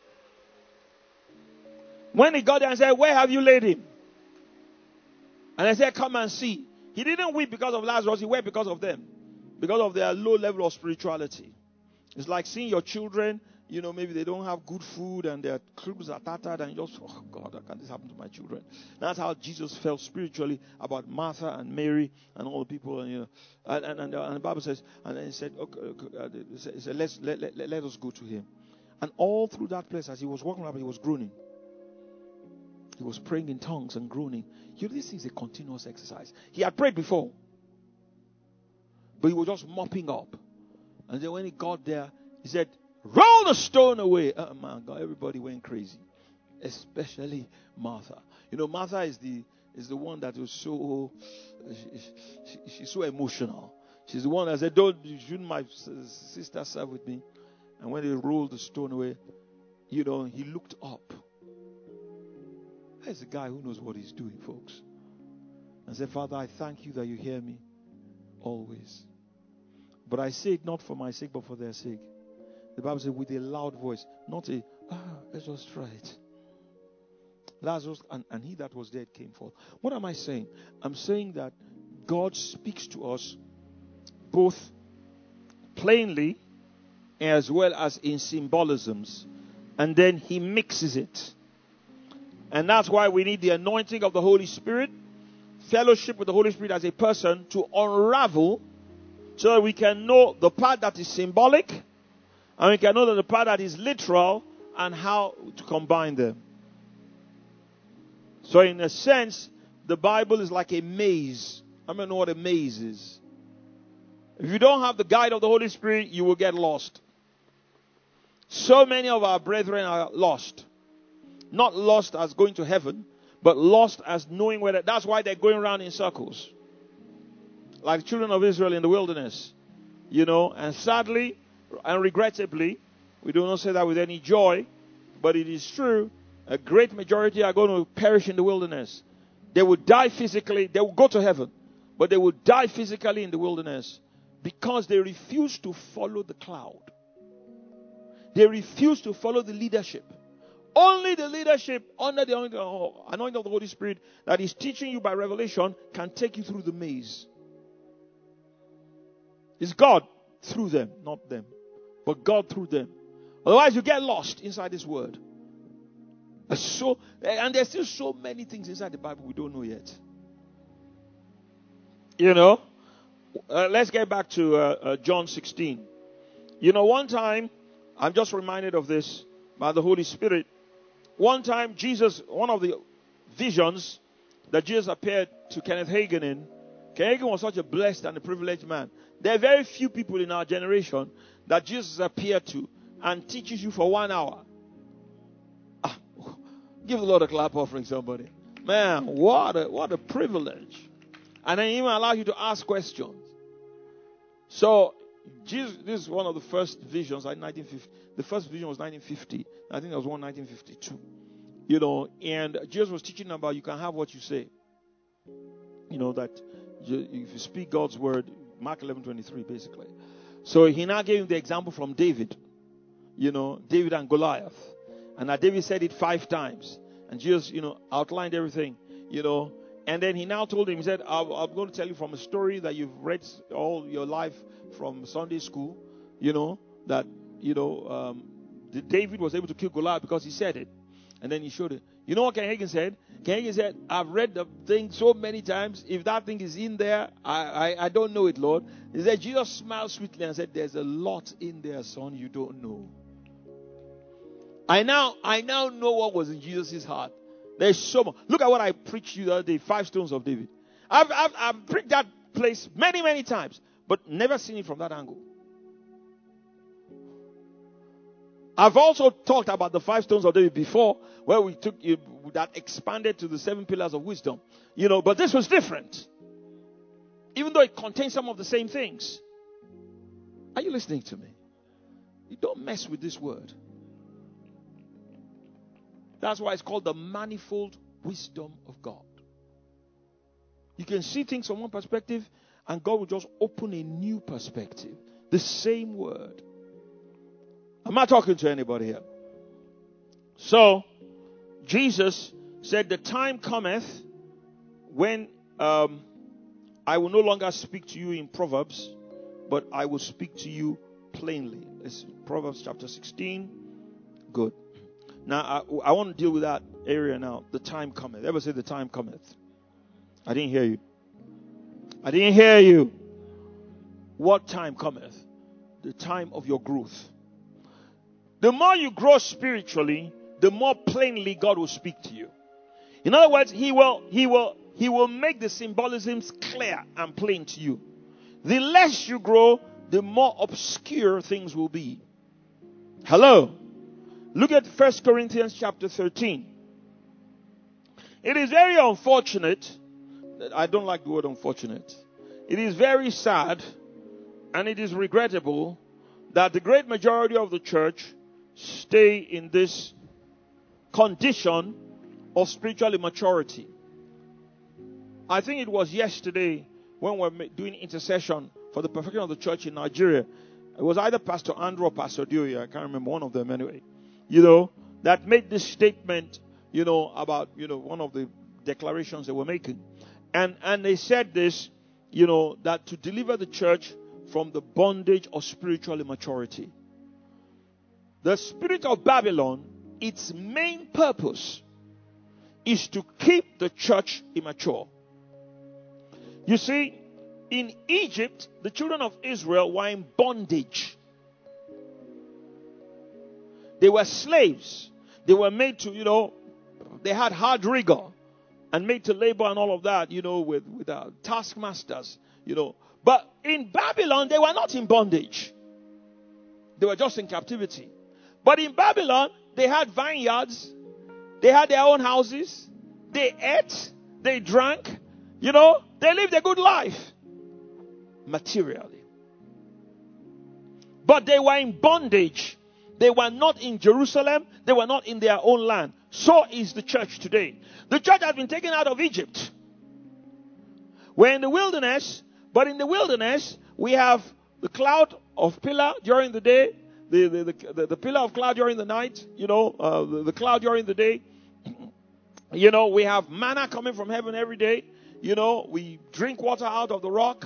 S1: When he got there and said, where have you laid him? And they said, come and see. He didn't weep because of Lazarus, he wept because of them. Because of their low level of spirituality. It's like seeing your children, you know, maybe they don't have good food and their cribs are tattered and you just, oh God, how can this happen to my children? That's how Jesus felt spiritually about Martha and Mary and all the people. And, you know, and the Bible says, and then he said, okay, he said let us go to him. And all through that place, as he was walking around, he was groaning. He was praying in tongues and groaning. You know, this is a continuous exercise. He had prayed before. But he was just mopping up. And then when he got there, he said, roll the stone away. Oh my God, everybody went crazy. Especially Martha. You know, Martha is the one that was so, she's so emotional. She's the one that said, shouldn't my sister serve with me? And when they rolled the stone away, you know, he looked up. There's a guy who knows what he's doing, folks. And said, Father, I thank you that you hear me always. But I say it not for my sake, but for their sake. The Bible says with a loud voice, not let's just try it. Lazarus and he that was dead came forth. What am I saying? I'm saying that God speaks to us both plainly as well as in symbolisms. And then he mixes it. And that's why we need the anointing of the Holy Spirit, fellowship with the Holy Spirit as a person to unravel so that we can know the part that is symbolic and we can know the part that is literal and how to combine them. So in a sense, the Bible is like a maze. I don't know what a maze is. If you don't have the guide of the Holy Spirit, you will get lost. So many of our brethren are lost. Not lost as going to heaven, but lost as knowing where. That's why they're going around in circles. Like the children of Israel in the wilderness. You know, and sadly and regrettably, we do not say that with any joy, but it is true, a great majority are going to perish in the wilderness. They will die physically, they will go to heaven, but they will die physically in the wilderness because they refuse to follow the cloud. They refuse to follow the leadership. Only the leadership under the anointing of the Holy Spirit that is teaching you by revelation can take you through the maze. It's God through them, not them. But God through them. Otherwise you get lost inside this word. And there's still so many things inside the Bible we don't know yet. You know, let's get back to John 16. You know, one time, I'm just reminded of this by the Holy Spirit. One time, Jesus, one of the visions that Jesus appeared to Kenneth Hagin in, Kenneth Hagin was such a blessed and a privileged man. There are very few people in our generation that Jesus appeared to and teaches you for 1 hour. Give the Lord a clap offering, somebody. Man, what a privilege. And then even allow you to ask questions. So, Jesus, this is one of the first visions, like 1950. The first vision was 1950. I think there was one 1952. And Jesus was teaching about you can have what you say. That if you speak God's word, Mark 11:23, basically. So he now gave him the example from David. David and Goliath. And that David said it 5 times. And Jesus, outlined everything, And then he now told him, he said, I'm going to tell you from a story that you've read all your life from Sunday school, that, David was able to kill Goliath because he said it. And then he showed it. You know what Ken Hagin said? Ken Hagin said, I've read the thing so many times. If that thing is in there, I don't know it, Lord. He said, Jesus smiled sweetly and said, there's a lot in there, son, you don't know. I now know what was in Jesus' heart. There's so much. Look at what I preached you the other day, 5 stones of David. I've preached that place many, many times, but never seen it from that angle. I've also talked about the 5 stones of David before, where we took that expanded to the 7 pillars of wisdom. But this was different. Even though it contains some of the same things. Are you listening to me? You don't mess with this word. That's why it's called the manifold wisdom of God. You can see things from one perspective, and God will just open a new perspective. The same word. I'm not talking to anybody here. So, Jesus said, the time cometh when I will no longer speak to you in Proverbs, but I will speak to you plainly. It's Proverbs chapter 16. Good. Now, I want to deal with that area now. The time cometh. Everybody say the time cometh. I didn't hear you. I didn't hear you. What time cometh? The time of your growth. The more you grow spiritually, the more plainly God will speak to you. In other words, He will make the symbolisms clear and plain to you. The less you grow, the more obscure things will be. Hello? Look at 1 Corinthians chapter 13. It is very unfortunate. I don't like the word unfortunate. It is very sad and it is regrettable that the great majority of the church stay in this condition of spiritual immaturity. I think it was yesterday when we were doing intercession for the perfection of the church in Nigeria. It was either Pastor Andrew or Pastor Dewey. I can't remember, one of them anyway. That made this statement, about, one of the declarations they were making. And they said this, that to deliver the church from the bondage of spiritual immaturity. The spirit of Babylon, its main purpose is to keep the church immature. You see, in Egypt, the children of Israel were in bondage. They were slaves. They were made to, they had hard rigor and made to labor and all of that, with taskmasters, But in Babylon, they were not in bondage. They were just in captivity. But in Babylon, they had vineyards. They had their own houses. They ate. They drank. They lived a good life. Materially. But they were in bondage. They were not in Jerusalem. They were not in their own land. So is the church today. The church has been taken out of Egypt. We're in the wilderness. But in the wilderness, we have the cloud of pillar during the day. The pillar of cloud during the night, the cloud during the day. We have manna coming from heaven every day. We drink water out of the rock.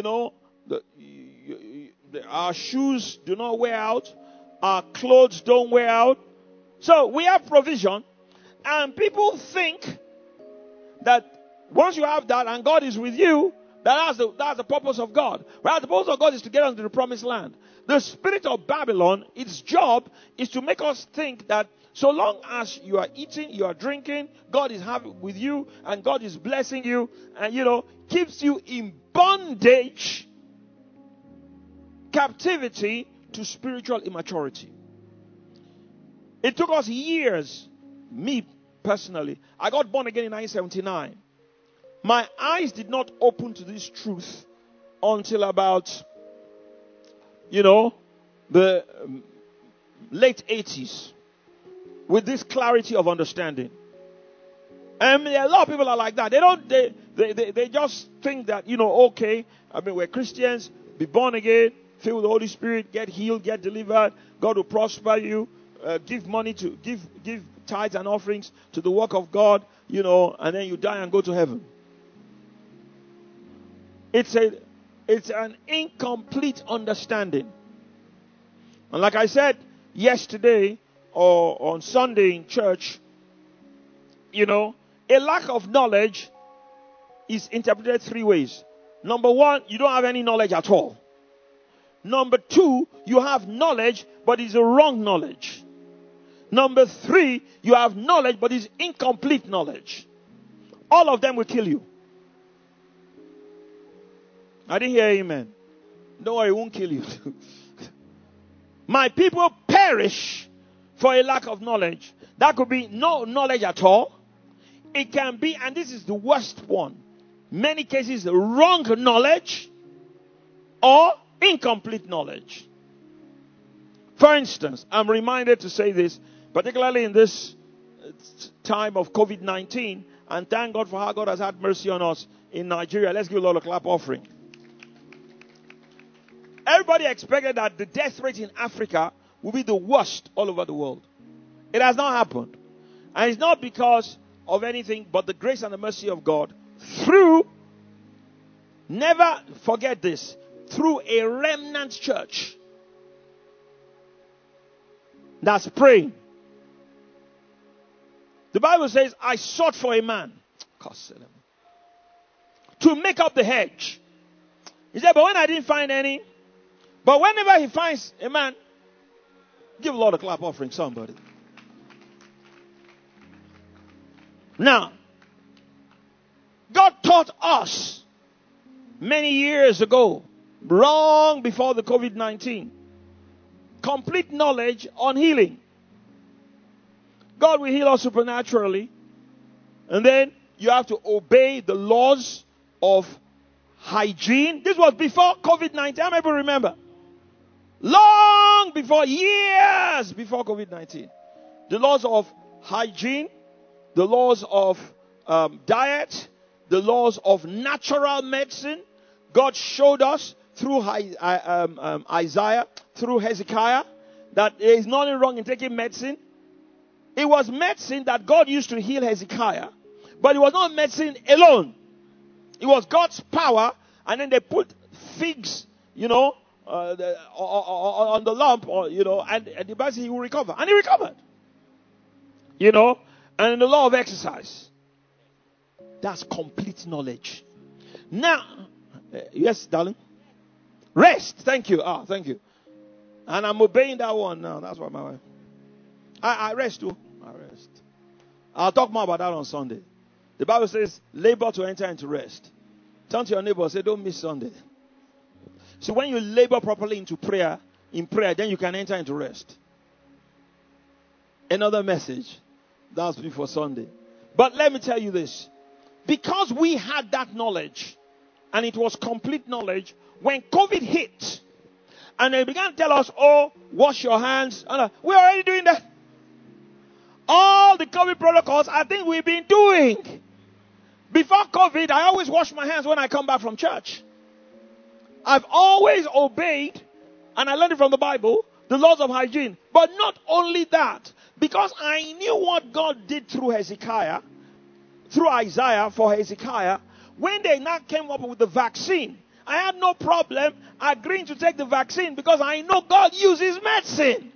S1: Our shoes do not wear out. Our clothes don't wear out. So we have provision. And people think that once you have that and God is with you, that's the purpose of God. Right? The purpose of God is to get us to the promised land. The spirit of Babylon, its job is to make us think that so long as you are eating, you are drinking, God is happy with you and God is blessing you and, keeps you in bondage, captivity to spiritual immaturity. It took us years, me personally. I got born again in 1979. My eyes did not open to this truth until about the late 80s with this clarity of understanding. And a lot of people are like that. They just think that, okay, we're Christians, be born again, filled with the Holy Spirit, get healed, get delivered, God will prosper you, give money to, give tithes and offerings to the work of God, and then you die and go to heaven. It's an incomplete understanding. And like I said yesterday or on Sunday in church, a lack of knowledge is interpreted three ways. Number one, you don't have any knowledge at all. Number two, you have knowledge, but it's a wrong knowledge. Number three, you have knowledge, but it's incomplete knowledge. All of them will kill you. I didn't hear amen. Don't worry, it won't kill you. My people perish for a lack of knowledge. That could be no knowledge at all. It can be, and this is the worst one, many cases wrong knowledge or incomplete knowledge. For instance, I'm reminded to say this, particularly in this time of COVID-19, and thank God for how God has had mercy on us in Nigeria. Let's give a lot of clap offering. Everybody expected that the death rate in Africa will be the worst all over the world. It has not happened. And it's not because of anything but the grace and the mercy of God through, never forget this, through a remnant church that's praying. The Bible says, I sought for a man to make up the hedge. He said, but when I didn't find any, but whenever he finds a man, give a lot of clap offering somebody. Now, God taught us many years ago, long before the COVID-19, complete knowledge on healing. God will heal us supernaturally. And then you have to obey the laws of hygiene. This was before COVID-19. How many people remember? Long before, years before COVID-19. The laws of hygiene, the laws of diet, the laws of natural medicine. God showed us through Isaiah, through Hezekiah, that there is nothing wrong in taking medicine. It was medicine that God used to heal Hezekiah, but it was not medicine alone. It was God's power, and then they put figs, on the lump, and the Bible says he will recover. And he recovered. And in the law of exercise. That's complete knowledge. Now, yes, darling? Rest. Thank you. Thank you. And I'm obeying that one now. That's what my wife. I rest too. I rest. I'll talk more about that on Sunday. The Bible says, labor to enter into rest. Turn to your neighbor and say, don't miss Sunday. So when you labor properly in prayer, then you can enter into rest. Another message. That's before Sunday. But let me tell you this. Because we had that knowledge, and it was complete knowledge, when COVID hit, and they began to tell us, wash your hands. We're already doing that. All the COVID protocols, I think we've been doing. Before COVID, I always wash my hands when I come back from church. I've always obeyed, and I learned it from the Bible, the laws of hygiene. But not only that, because I knew what God did through Hezekiah, through Isaiah for Hezekiah, when they now came up with the vaccine, I had no problem agreeing to take the vaccine because I know God uses medicine.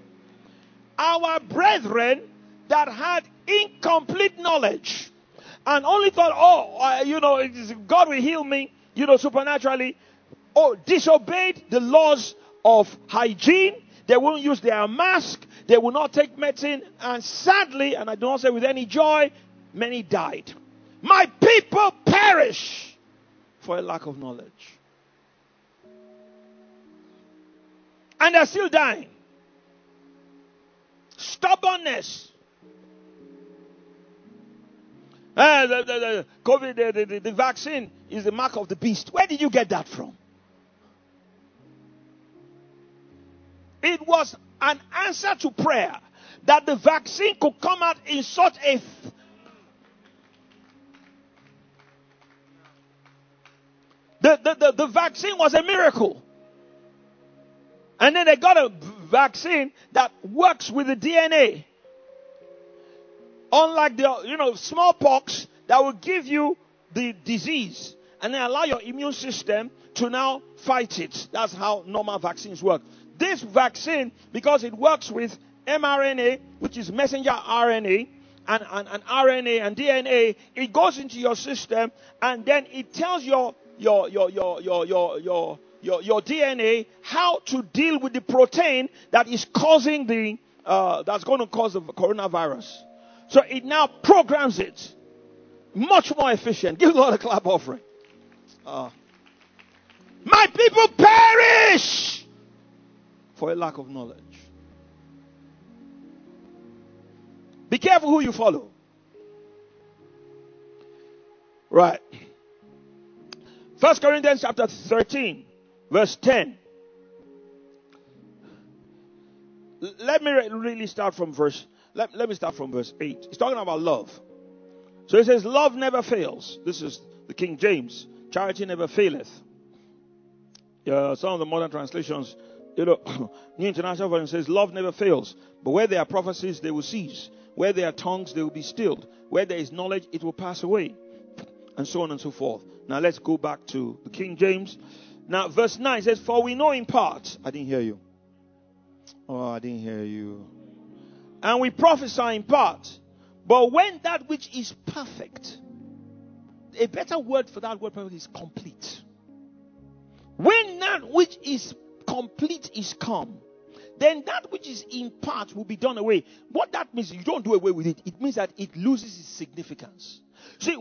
S1: Our brethren that had incomplete knowledge and only thought, God will heal me, supernaturally, disobeyed the laws of hygiene. They won't use their mask. They will not take medicine. And sadly, and I do not say with any joy, many died. My people perish for a lack of knowledge. And they're still dying. Stubbornness. The COVID, the vaccine is the mark of the beast. Where did you get that from? It was an answer to prayer that the vaccine could come out in such a the vaccine was a miracle. And then they got a vaccine that works with the DNA. Unlike the smallpox that will give you the disease and then allow your immune system to now fight it. That's how normal vaccines work. This vaccine, because it works with mRNA, which is messenger RNA, and RNA and DNA, it goes into your system and then it tells your DNA how to deal with the protein that is causing that's going to cause the coronavirus. So it now programs it. Much more efficient. Give God a clap offering. My people perish for a lack of knowledge. Be careful who you follow. Right. 1 Corinthians chapter 13, verse 10. Let me really start from verse. Let me start from verse 8. It's talking about love. So it says, love never fails. This is the King James. Charity never faileth. Some of the modern translations, New International Version says, love never fails. But where there are prophecies, they will cease. Where there are tongues, they will be stilled. Where there is knowledge, it will pass away. And so on and so forth. Now let's go back to the King James. Now verse 9 says, for we know in part. I didn't hear you. Oh, I didn't hear you. And we prophesy in part. But when that which is perfect, a better word for that word perfect is complete. When that which is complete is come, then that which is in part will be done away. What that means, you don't do away with it. It means that it loses its significance. See,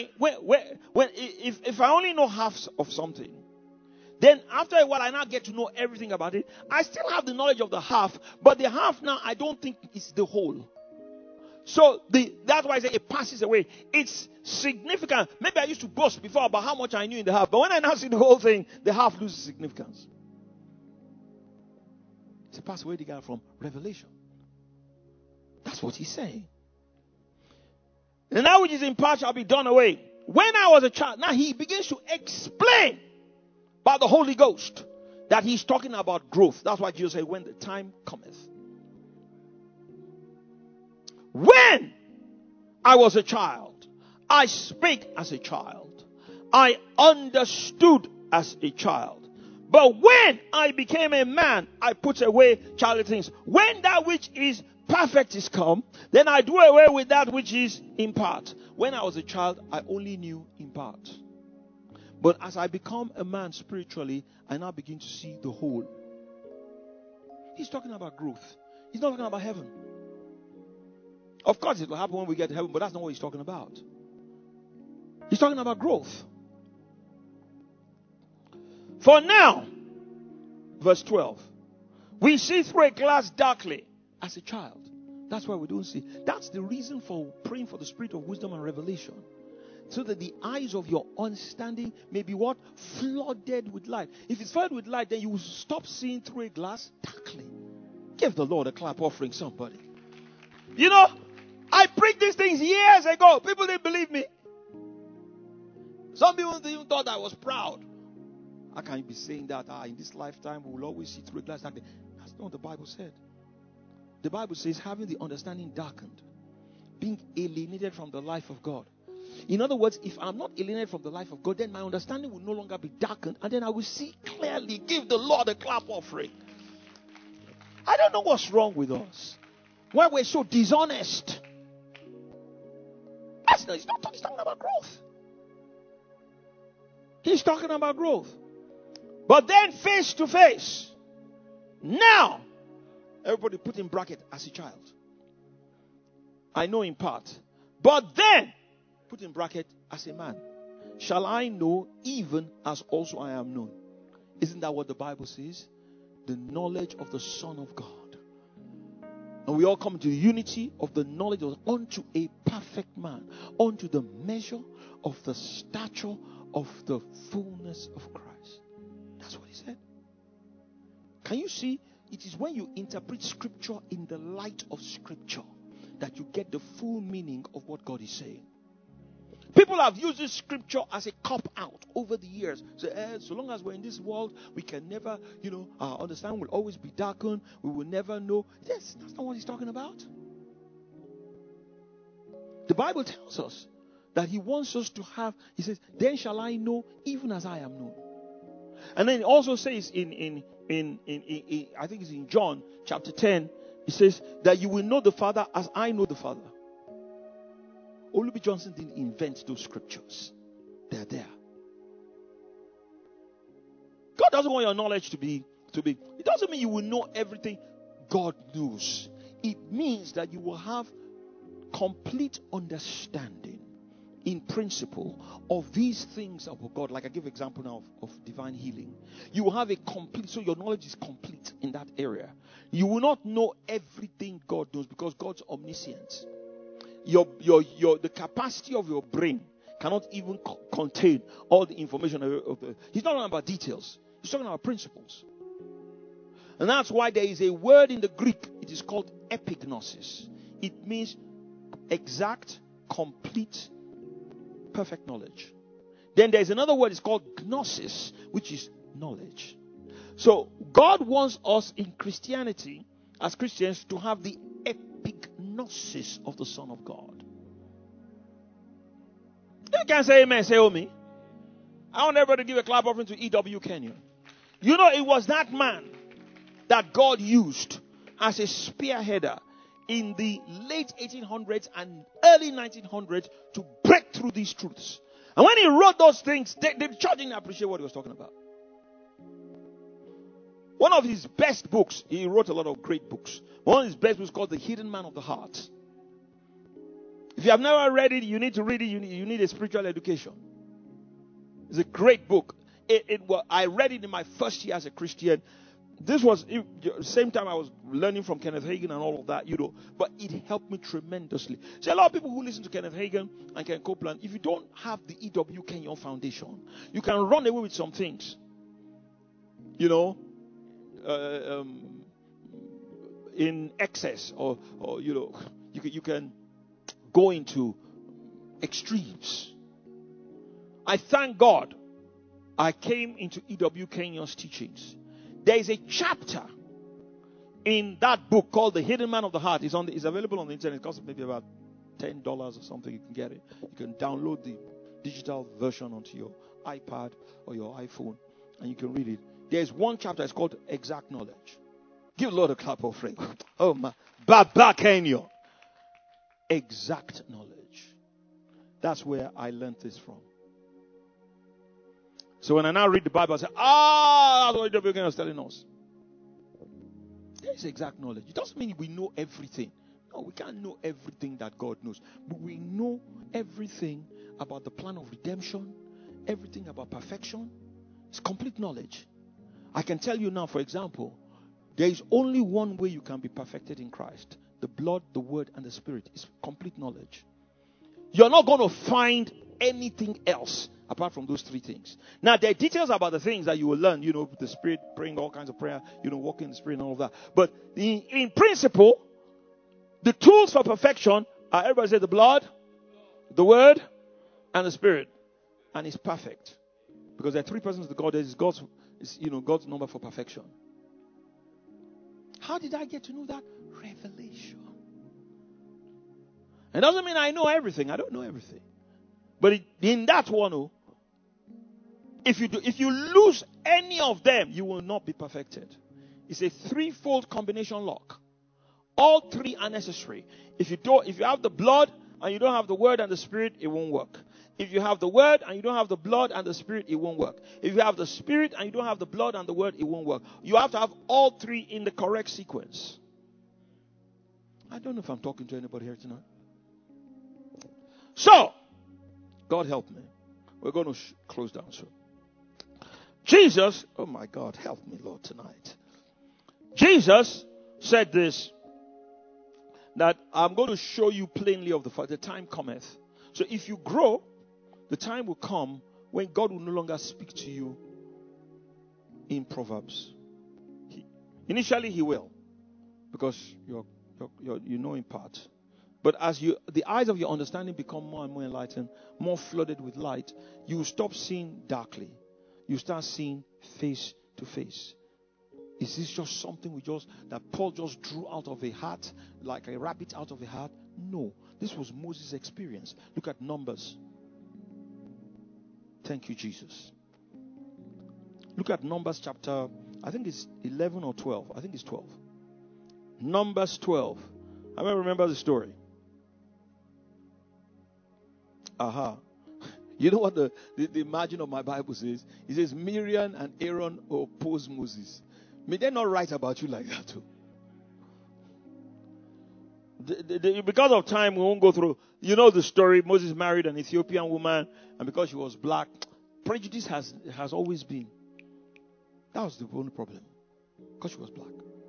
S1: if I only know half of something, then after a while I now get to know everything about it. I still have the knowledge of the half, but the half now I don't think is the whole. So that's why I say it passes away. It's significant. Maybe I used to boast before about how much I knew in the half, but when I now see the whole thing, the half loses significance. It's a pass away the guy from Revelation. That's what he's saying. And that which is in part shall be done away. When I was a child, now he begins to explain by the Holy Ghost that he's talking about growth. That's why Jesus said, when the time cometh. When I was a child, I spake as a child. I understood as a child. But when I became a man, I put away childish things. When that which is perfect is come, then I do away with that which is in part. When I was a child, I only knew in part. But as I become a man spiritually, I now begin to see the whole. He's talking about growth. He's not talking about heaven. Of course, it will happen when we get to heaven, but that's not what he's talking about. He's talking about growth. For now, verse 12, we see through a glass darkly as a child. That's why we don't see. That's the reason for praying for the spirit of wisdom and revelation. So that the eyes of your understanding may be what? Flooded with light. If it's flooded with light, then you will stop seeing through a glass darkly. Give the Lord a clap offering, somebody. You know, I preached these things years ago. People didn't believe me. Some people even thought I was proud. How can you be saying that in this lifetime we will always see through a glass darkly? That's not what the Bible said. The Bible says having the understanding darkened, being alienated from the life of God. In other words, if I'm not alienated from the life of God, then my understanding will no longer be darkened, and then I will see clearly. Give the Lord a clap offering. I don't know what's wrong with us. Why we're so dishonest. He's talking about growth. He's talking about growth. But then face to face. Now, everybody put in bracket as a child. I know in part. But then, put in bracket as a man. Shall I know even as also I am known? Isn't that what the Bible says? The knowledge of the Son of God. And we all come to the unity of the knowledge of unto a perfect man, unto the measure of the stature of the fullness of Christ. That's what he said. Can you see it is when you interpret scripture in the light of scripture that you get the full meaning of what God is saying. People have used this scripture as a cop out over the years. So long as we're in this world, we can never, our understanding will always be darkened. We will never know. Yes, that's not what he's talking about. The Bible tells us that he wants us to have, he says, then shall I know even as I am known. And then it also says in I think it's in John chapter 10, it says that you will know the Father as I know the Father. Olubi Johnson didn't invent those scriptures. They're there. God doesn't want your knowledge to be. It doesn't mean you will know everything God knows. It means that you will have complete understanding in principle of these things of God. Like I give example now of divine healing. You will have a complete, so your knowledge is complete in that area. You will not know everything God knows because God's omniscient. The capacity of your brain cannot even contain all the information he's not talking about details. He's talking about principles. And that's why there is a word in the Greek. It is called epignosis. It means exact, complete, perfect knowledge. Then there's another word. It's called gnosis, which is knowledge. So God wants us in Christianity, as Christians, to have the epignosis of the Son of God. You can say amen, say oh me. I want everybody to give a clap offering to E.W. Kenyon. You know, it was that man that God used as a spearheader in the late 1800s and early 1900s to break through these truths. And when he wrote those things, the church didn't appreciate what he was talking about. One of his best books, he wrote a lot of great books. One of his best books called The Hidden Man of the Heart. If you have never read it, you need to read it. You need a spiritual education. It's a great book. I read it in my first year as a Christian. This was the same time I was learning from Kenneth Hagin and all of that, but it helped me tremendously. See, a lot of people who listen to Kenneth Hagin and Ken Copeland, if you don't have the E.W. Kenyon foundation, you can run away with some things. In excess, or you can go into extremes. I thank God I came into E.W. Kenyon's teachings. There is a chapter in that book called The Hidden Man of the Heart. It's available on the internet. It costs maybe about $10 or something. You can get it. You can download the digital version onto your iPad or your iPhone, and you can read it. There's one chapter. It's called Exact Knowledge. Give the Lord a clap offering. Oh my, Baba Kenyon. Exact knowledge. That's where I learned this from. So when I now read the Bible, I say, that's what E.W. Kenyon was telling us. There is exact knowledge. It doesn't mean we know everything. No, we can't know everything that God knows. But we know everything about the plan of redemption, everything about perfection. It's complete knowledge. I can tell you now, for example, there is only one way you can be perfected in Christ. The blood, the word, and the spirit is complete knowledge. You're not going to find anything else apart from those three things. Now, there are details about the things that you will learn, the spirit, praying all kinds of prayer, walking in the spirit and all of that. But in principle, the tools for perfection are, everybody say, the blood, the word, and the spirit. And it's perfect. Because there are three persons of the God. There's God's number for perfection. How did I get to know that? Revelation. It doesn't mean I know everything. I don't know everything. But in that one, if you lose any of them, you will not be perfected. It's a threefold combination lock. All three are necessary. If you have the blood and you don't have the word and the spirit, it won't work. If you have the word and you don't have the blood and the spirit, it won't work. If you have the spirit and you don't have the blood and the word, it won't work. You have to have all three in the correct sequence. I don't know if I'm talking to anybody here tonight. So, God help me. We're going to close down soon. Jesus, oh my God, help me, Lord, tonight. Jesus said this, that I'm going to show you plainly of the time cometh. So if you grow, the time will come when God will no longer speak to you in Proverbs. Initially, he will, because you know in part. But as the eyes of your understanding become more and more enlightened, more flooded with light, you will stop seeing darkly. You start seeing face to face. Is this just something that Paul just drew out of a hat, like a rabbit out of a hat? No. This was Moses' experience. Look at Numbers. Thank you, Jesus. Look at Numbers chapter, I think it's 11 or 12. I think it's 12. Numbers 12. I remember the story. Aha. You know what the margin of my Bible says? It says Miriam and Aaron oppose Moses. May they not write about you like that too? Because of time, we won't go through. You know the story. Moses married an Ethiopian woman, and because she was black, prejudice has always been. That was the only problem. Because she was black.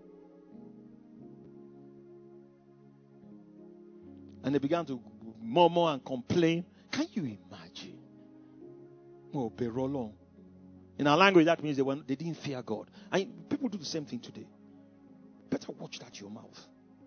S1: And they began to murmur and complain. Can you imagine? Oh, Berolong. In our language, that means they didn't fear God. And people do the same thing today. Better watch that your mouth.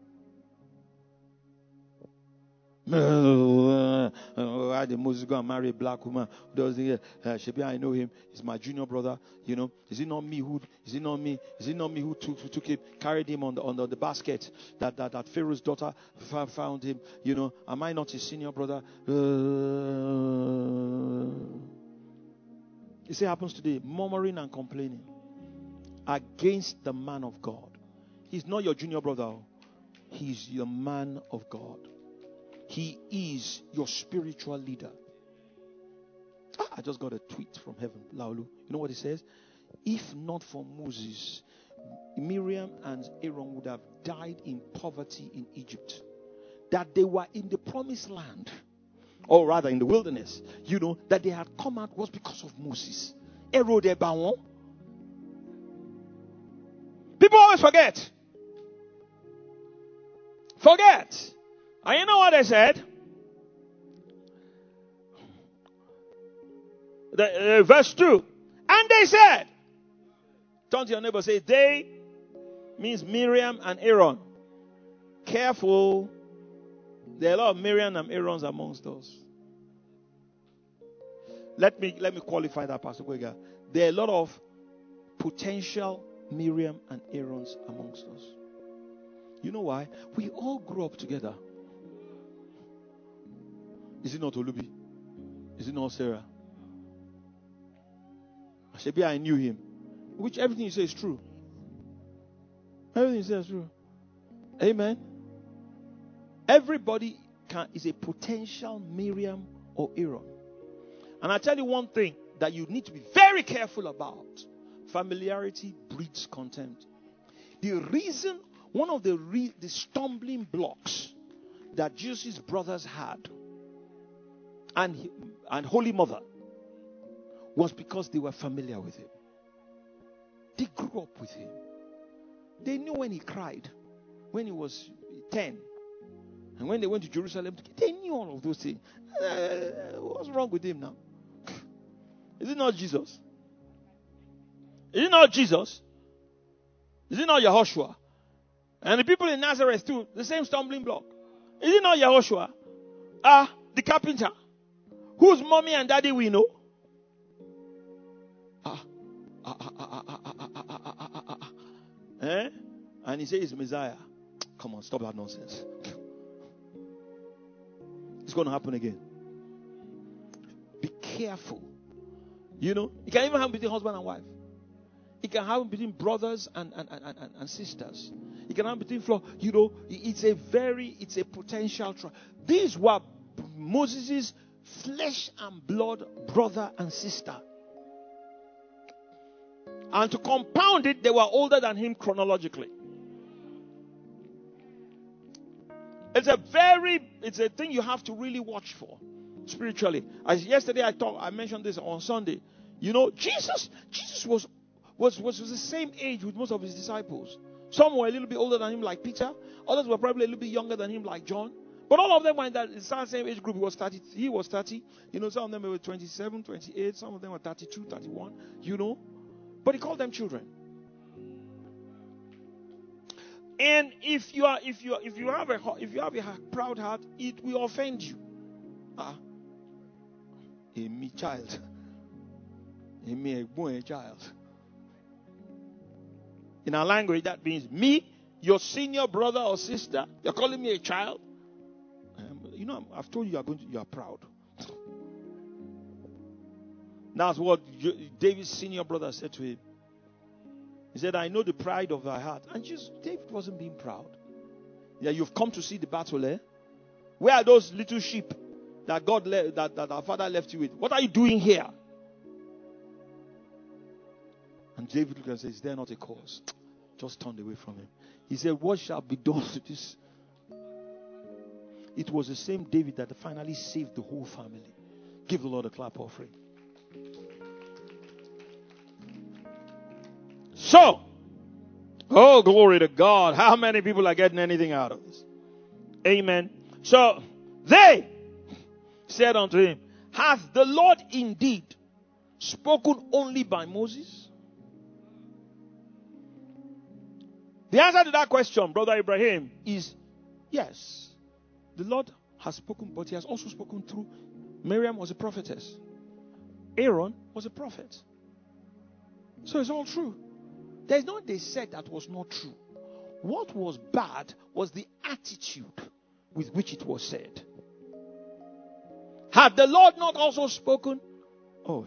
S1: Why did Moses go and marry a black woman? Shebi, I know him. He's my junior brother. You know, is it not me who took him, carried him on the basket that Pharaoh's daughter found him? You know, am I not his senior brother? You see, it happens today, murmuring and complaining against the man of God. He's not your junior brother. He's your man of God. He is your spiritual leader. I just got a tweet from heaven, Laulu. You know what it says? If not for Moses, Miriam and Aaron would have died in poverty in Egypt. That they were in the promised land, or rather in the wilderness, you know, that they had come out was because of Moses. People always forget. And you know what they said? Verse 2. And they said, turn to your neighbor, say, they means Miriam and Aaron. Careful. There are a lot of Miriam and Aarons amongst us. Let me qualify that, Pastor Kwega. There are a lot of potential Miriam and Aarons amongst us. You know why? We all grew up together. Is it not Olubi? Is it not Sarah? Shebi, I knew him. Which everything you say is true. Everything you say is true. Amen. Everybody is a potential Miriam or Aaron. And I tell you one thing that you need to be very careful about. Familiarity breeds contempt. The reason, one of the stumbling blocks that Jesus' brothers had and Holy Mother was because they were familiar with him. They grew up with him. They knew when he cried, when he was 10. And when they went to Jerusalem, they knew all of those things. What's wrong with him now? Is it not Jesus? Is it not Jesus? Is it not Yehoshua? And the people in Nazareth too, the same stumbling block. Is it not Yehoshua? The carpenter, whose mommy and daddy we know. And he says he's Messiah. Come on, stop that nonsense. It's going to happen again. Be careful. You know, it can even happen between husband and wife. It can happen between brothers and sisters. It can happen between you know, it's a potential trial. These were Moses' flesh and blood brother and sister. And to compound it, they were older than him chronologically. It's a thing you have to really watch for spiritually. As yesterday I mentioned this on Sunday. You know, Jesus was the same age with most of his disciples. Some were a little bit older than him, like Peter. Others were probably a little bit younger than him, like John. But all of them were in that same age group. He was 30. You know, some of them were 27, 28. Some of them were 32, 31. You know. But he called them children. And if you have a proud heart, it will offend you. A me child. A me boy child. In our language, that means me, your senior brother or sister. You're calling me a child. I've told you you are proud. That's what David's senior brother said to him. He said, I know the pride of thy heart. And David wasn't being proud. Yeah, you've come to see the battle, eh? Where are those little sheep that that our father left you with? What are you doing here? And David looked and said, is there not a cause? Just turned away from him. He said, what shall be done to this? It was the same David that finally saved the whole family. Give the Lord a clap offering. So, oh, glory to God. How many people are getting anything out of this? Amen. So, they said unto him, hath the Lord indeed spoken only by Moses? The answer to that question, Brother Ibrahim, is yes. The Lord has spoken, but he has also spoken through. Miriam was a prophetess. Aaron was a prophet. So it's all true. There's not they said that was not true. What was bad was the attitude with which it was said. Had the Lord not also spoken? Oh,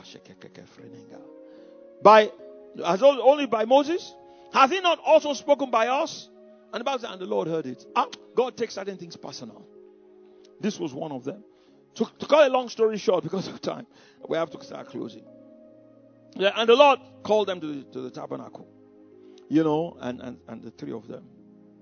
S1: only by Moses? Has he not also spoken by us? And the Bible says, and the Lord heard it. God takes certain things personal. This was one of them. To cut a long story short, because of time, we have to start closing. Yeah, and the Lord called them to the tabernacle. And the three of them.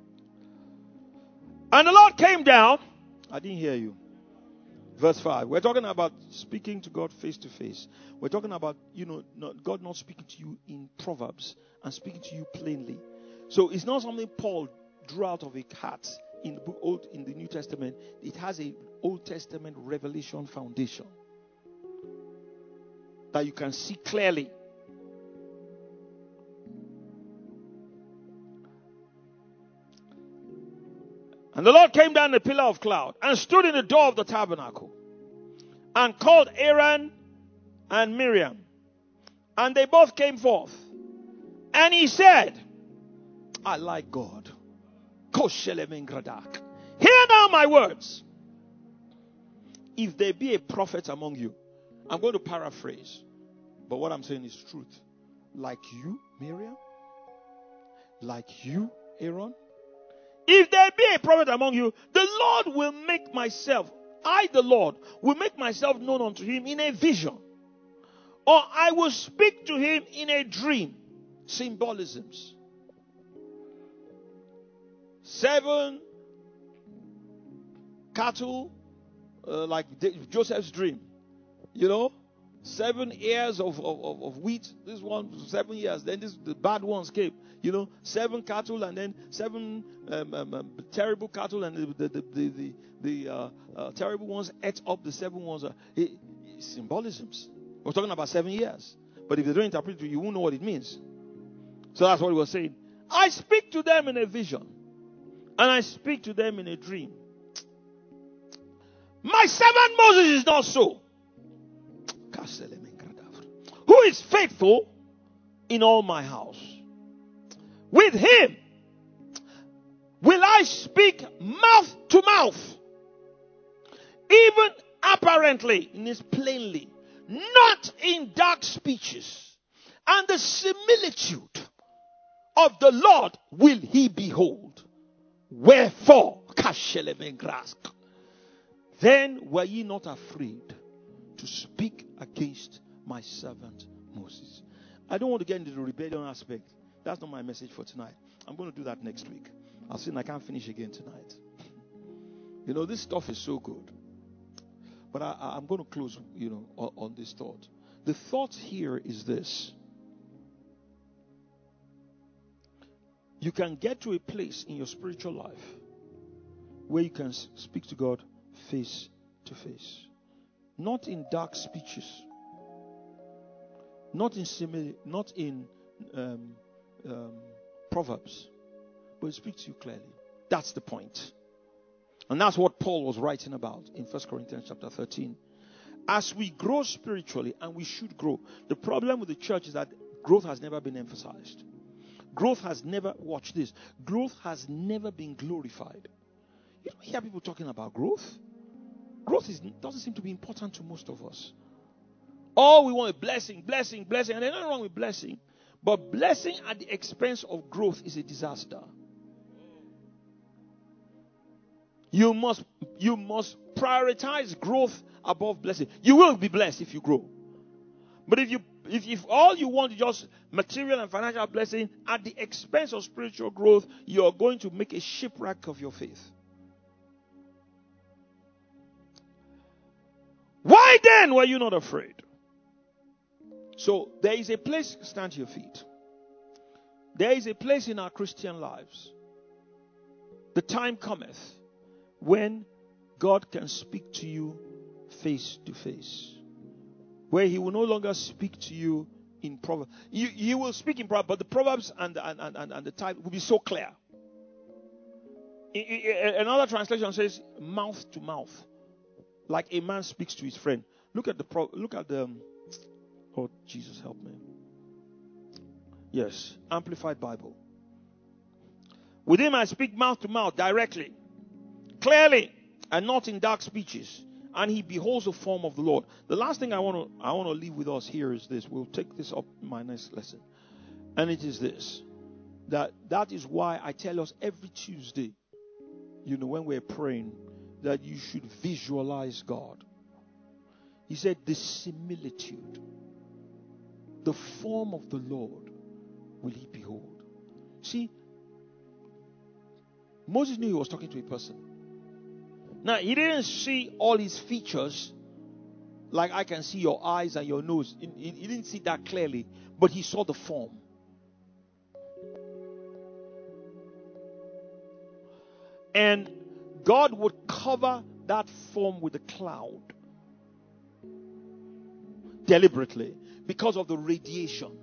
S1: And the Lord came down. I didn't hear you. Verse 5. We're talking about speaking to God face to face. We're talking about, God not speaking to you in Proverbs and speaking to you plainly. So it's not something Paul drew out of a hat in the New Testament. It has an Old Testament revelation foundation that you can see clearly. And the Lord came down in a pillar of cloud and stood in the door of the tabernacle and called Aaron and Miriam. And they both came forth. And he said, I like God. Hear now my words. If there be a prophet among you, I'm going to paraphrase, but what I'm saying is truth. Like you, Miriam, like you, Aaron, if there be a prophet among you, the Lord will make myself, I the Lord, will make myself known unto him in a vision. Or I will speak to him in a dream. Symbolisms. 7 cattle, like Joseph's dream. 7 ears of wheat. This one 7 years. Then the bad ones came. 7 cattle and then 7 terrible cattle, and the terrible ones ate up the 7 ones. Symbolisms. We're talking about 7 years. But if they don't interpret it, you won't know what it means. So that's what he was saying. I speak to them in a vision. And I speak to them in a dream. My servant Moses is not so. Who is faithful in all my house. With him will I speak mouth to mouth. Even apparently, means plainly, not in dark speeches. And the similitude of the Lord will he behold. Wherefore, then were ye not afraid to speak against my servant Moses? I don't want to get into the rebellion aspect. That's not my message for tonight. I'm going to do that next week. I'll see if I can't finish again tonight. This stuff is so good. But I'm going to close, on this thought. The thought here is this. You can get to a place in your spiritual life where you can speak to God face to face. Not in dark speeches. Not in Proverbs. but it speaks to you clearly. That's the point. And that's what Paul was writing about in 1 Corinthians chapter 13. As we grow spiritually, and we should grow, the problem with the church is that growth has never been emphasized. Growth has never, watch this, growth has never been glorified. You don't hear people talking about growth. Growth doesn't seem to be important to most of us. All we want is blessing, blessing, blessing. And there's nothing wrong with blessing. But blessing at the expense of growth is a disaster. You must prioritize growth above blessing. You will be blessed if you grow. But if all you want is just material and financial blessing at the expense of spiritual growth, you're going to make a shipwreck of your faith. Why then were you not afraid? So there is a place, stand to your feet. There is a place in our Christian lives. The time cometh when God can speak to you face to face. Where he will no longer speak to you in Proverbs. You will speak in Proverbs, but the Proverbs and the type will be so clear. Another translation says mouth to mouth. Like a man speaks to his friend. Look at the oh, Jesus help me. Yes, Amplified Bible. With him I speak mouth to mouth, directly, clearly, and not in dark speeches. And he beholds the form of the Lord. The last thing I want to leave with us here is this. We'll take this up in my next lesson. And it is this. That is why I tell us every Tuesday, when we're praying, that you should visualize God. He said the similitude, the form of the Lord will he behold. See, Moses knew he was talking to a person. Now, he didn't see all his features like I can see your eyes and your nose. He didn't see that clearly, but he saw the form. And God would cover that form with a cloud deliberately because of the radiation.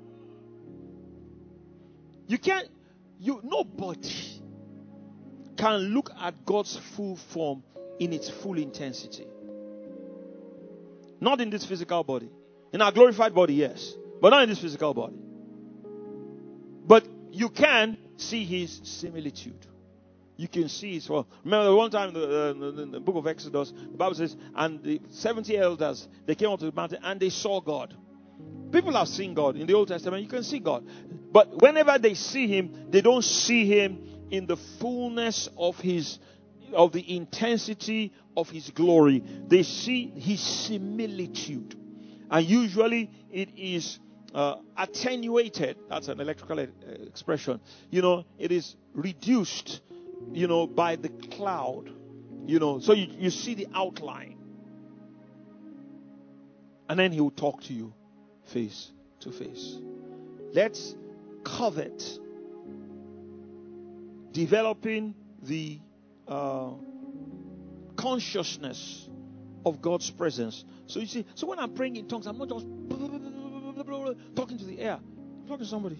S1: Nobody can look at God's full form in its full intensity. Not in this physical body. In our glorified body, yes. But not in this physical body. But you can see his similitude. You can see his form. Remember one time in the book of Exodus, the Bible says, and the 70 elders, they came up to the mountain and they saw God. People have seen God. In the Old Testament, you can see God. But whenever they see him, they don't see him in the fullness of the intensity of his glory. They see his similitude. And usually it is attenuated. That's an electrical expression. It is reduced, by the cloud. So you see the outline. And then he will talk to you face to face. Let's covet developing the consciousness of God's presence. So you see, when I'm praying in tongues, I'm not just talking to the air. I'm talking to somebody.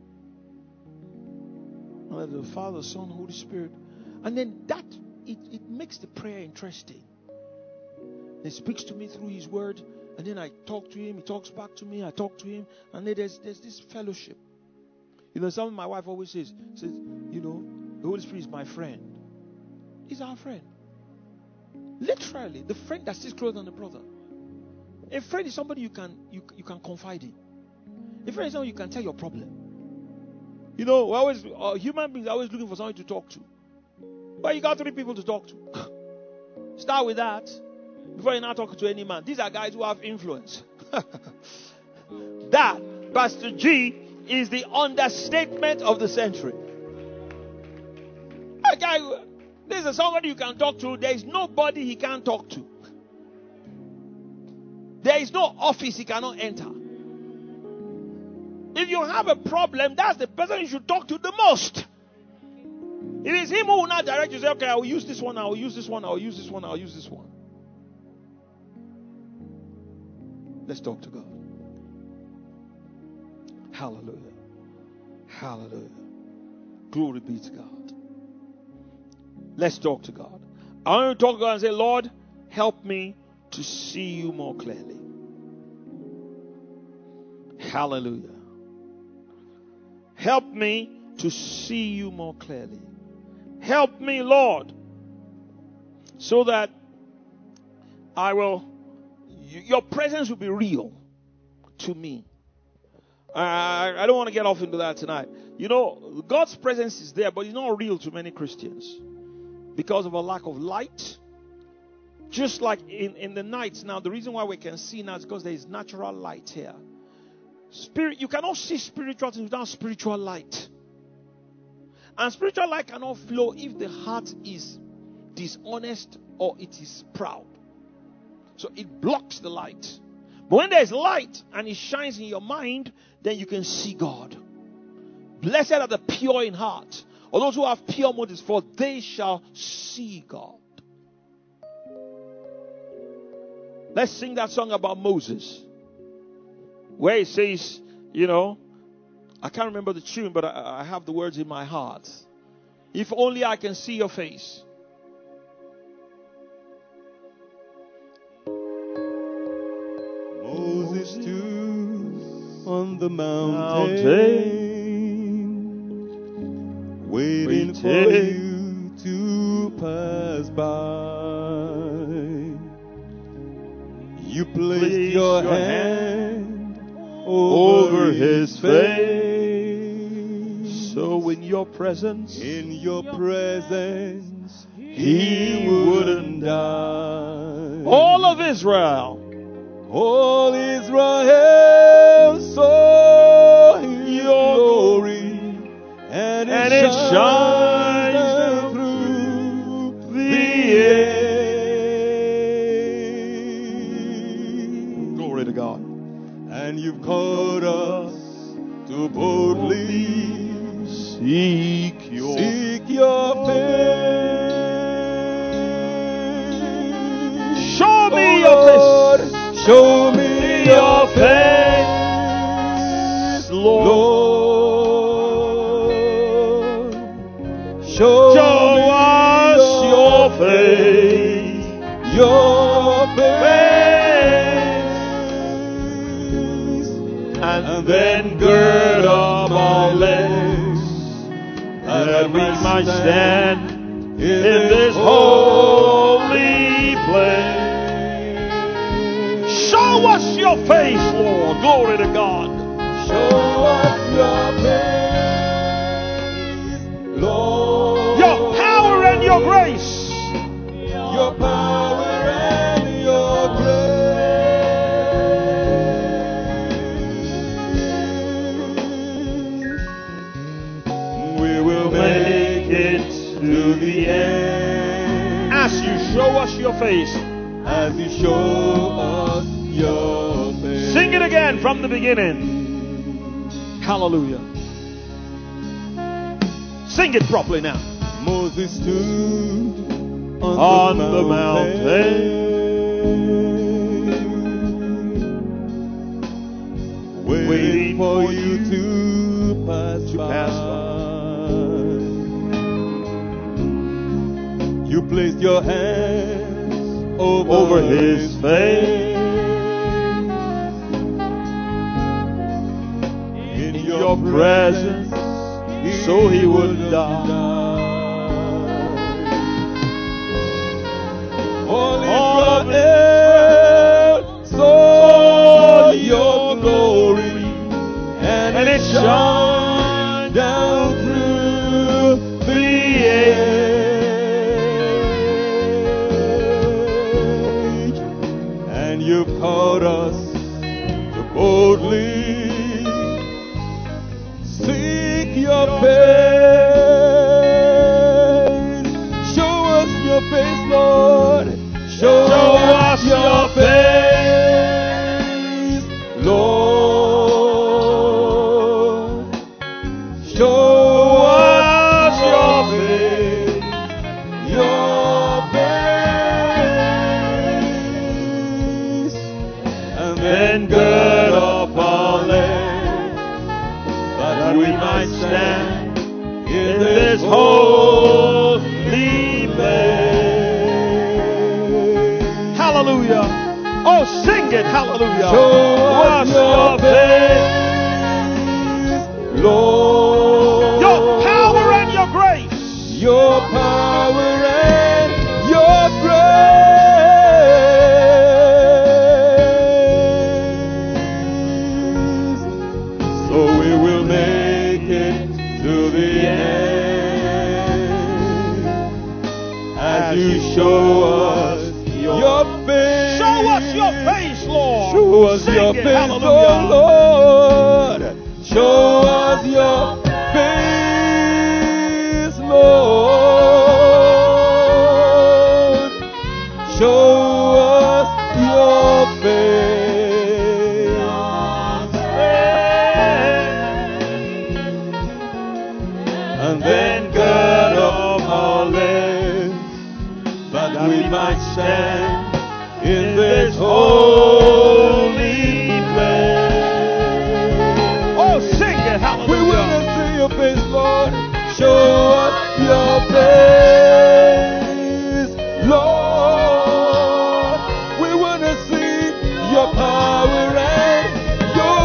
S1: The Father, Son, Holy Spirit. And then it makes the prayer interesting. He speaks to me through his word, and then I talk to him, he talks back to me, I talk to him, and then there's this fellowship. Something my wife always says, the Holy Spirit is my friend. He's our friend. Literally, the friend that sits closer than the brother. A friend is somebody you can confide in. A friend is somebody you can tell your problem. Human beings are always looking for somebody to talk to. But you got 3 people to talk to. Start with that before you now talk to any man. These are guys who have influence. That, Pastor G, is the understatement of the century. This is somebody you can talk to. There is nobody he can't talk to. There is no office he cannot enter. If you have a problem, that's the person you should talk to the most. It is him who will not direct you. Say, okay, I will use this one, I will use this one, I will use this one, I will use this one. Let's talk to God. Hallelujah. Hallelujah. Glory be to God. Let's talk to God. I want to talk to God and say, Lord, help me to see you more clearly. Hallelujah. Help me to see you more clearly. Help me, Lord, so that your presence will be real to me. I don't want to get off into that tonight. You know, God's presence is there, but it's not real to many Christians because of a lack of light. Just like in the nights now, the reason why we can see now is because there is natural light here. You cannot see spiritual things without spiritual light. And spiritual light cannot flow if the heart is dishonest or it is proud. So it blocks the light. But when there's light and it shines in your mind, then you can see God. Blessed are the pure in heart, or those who have pure motives, for they shall see God. Let's sing that song about Moses, where it says, you know, I can't remember the tune, but I have the words in my heart. If only I can see your face.
S2: Moses stood on the mountain, waiting for you to pass by. You placed your hand over his face,
S1: so in your presence,
S2: he wouldn't die.
S1: All of Israel
S2: saw your glory, and it shines through the air.
S1: Glory to God.
S2: And you've called us to boldly
S1: seek your
S2: face.
S1: Show me your face.
S2: Show me your face,
S1: Lord.
S2: Show
S1: us your face, and then gird up our legs, that we might stand in this holy place. Show us your face, Lord. Glory to God.
S2: Show us your face, Lord.
S1: Your power and your grace.
S2: Your power and your grace. We will make it to the end.
S1: As you show us your face.
S2: As you show us your face.
S1: Sing it again from the beginning. Hallelujah. Sing it properly now.
S2: Moses stood
S1: on the mountain,
S2: waiting for you to pass by. You placed your hands over his face. In your presence, so he wouldn't die. All Israel saw your glory, and it shone down through the age. And you've called us to boldly seek your face. this holy place.
S1: Hallelujah. Oh, sing it. Hallelujah.
S2: Show us your face, Lord.
S1: Your power and your grace.
S2: Your power and your grace. So we will make it to the end as you show us your face.
S1: Show us your face, Lord.
S2: Show us
S1: Sing
S2: your
S1: it.
S2: face,
S1: Hallelujah.
S2: oh Lord. Show us your face, Lord. Show us your face. And then gird up our legs, that we might stand in this holy place.
S1: Oh, sing it. Hallelujah.
S2: We want to see your face, Lord. Show us your face, Lord. We want to see your power and your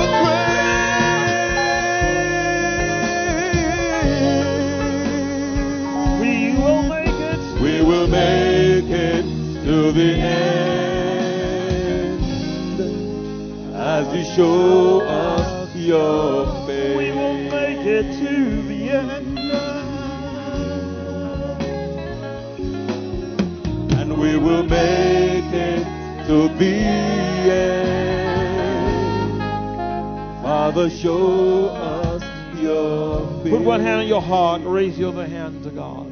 S2: grace.
S1: We will make it.
S2: We will make it to the end as you show us your face.
S1: We will make it to the end.
S2: And we will make it to the end. Father, show us your face.
S1: Put one hand on your heart, raise your other hand to God.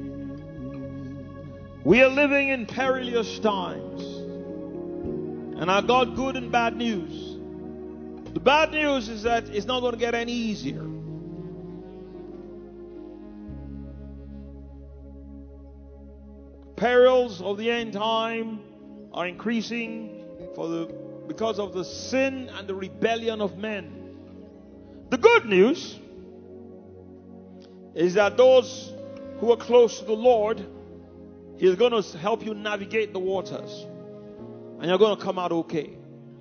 S1: We are living in perilous times, and I got good and bad news. The bad news is that it's not going to get any easier. Perils of the end time are increasing because of the sin and the rebellion of men. The good news is that those who are close to the Lord, He is going to help you navigate the waters, and you're going to come out okay.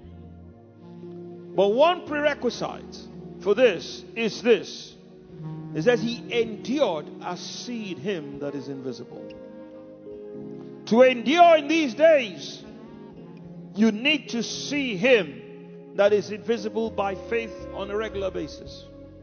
S1: But one prerequisite for this is that He endured as seeing Him that is invisible. To endure in these days, you need to see Him that is invisible by faith on a regular basis.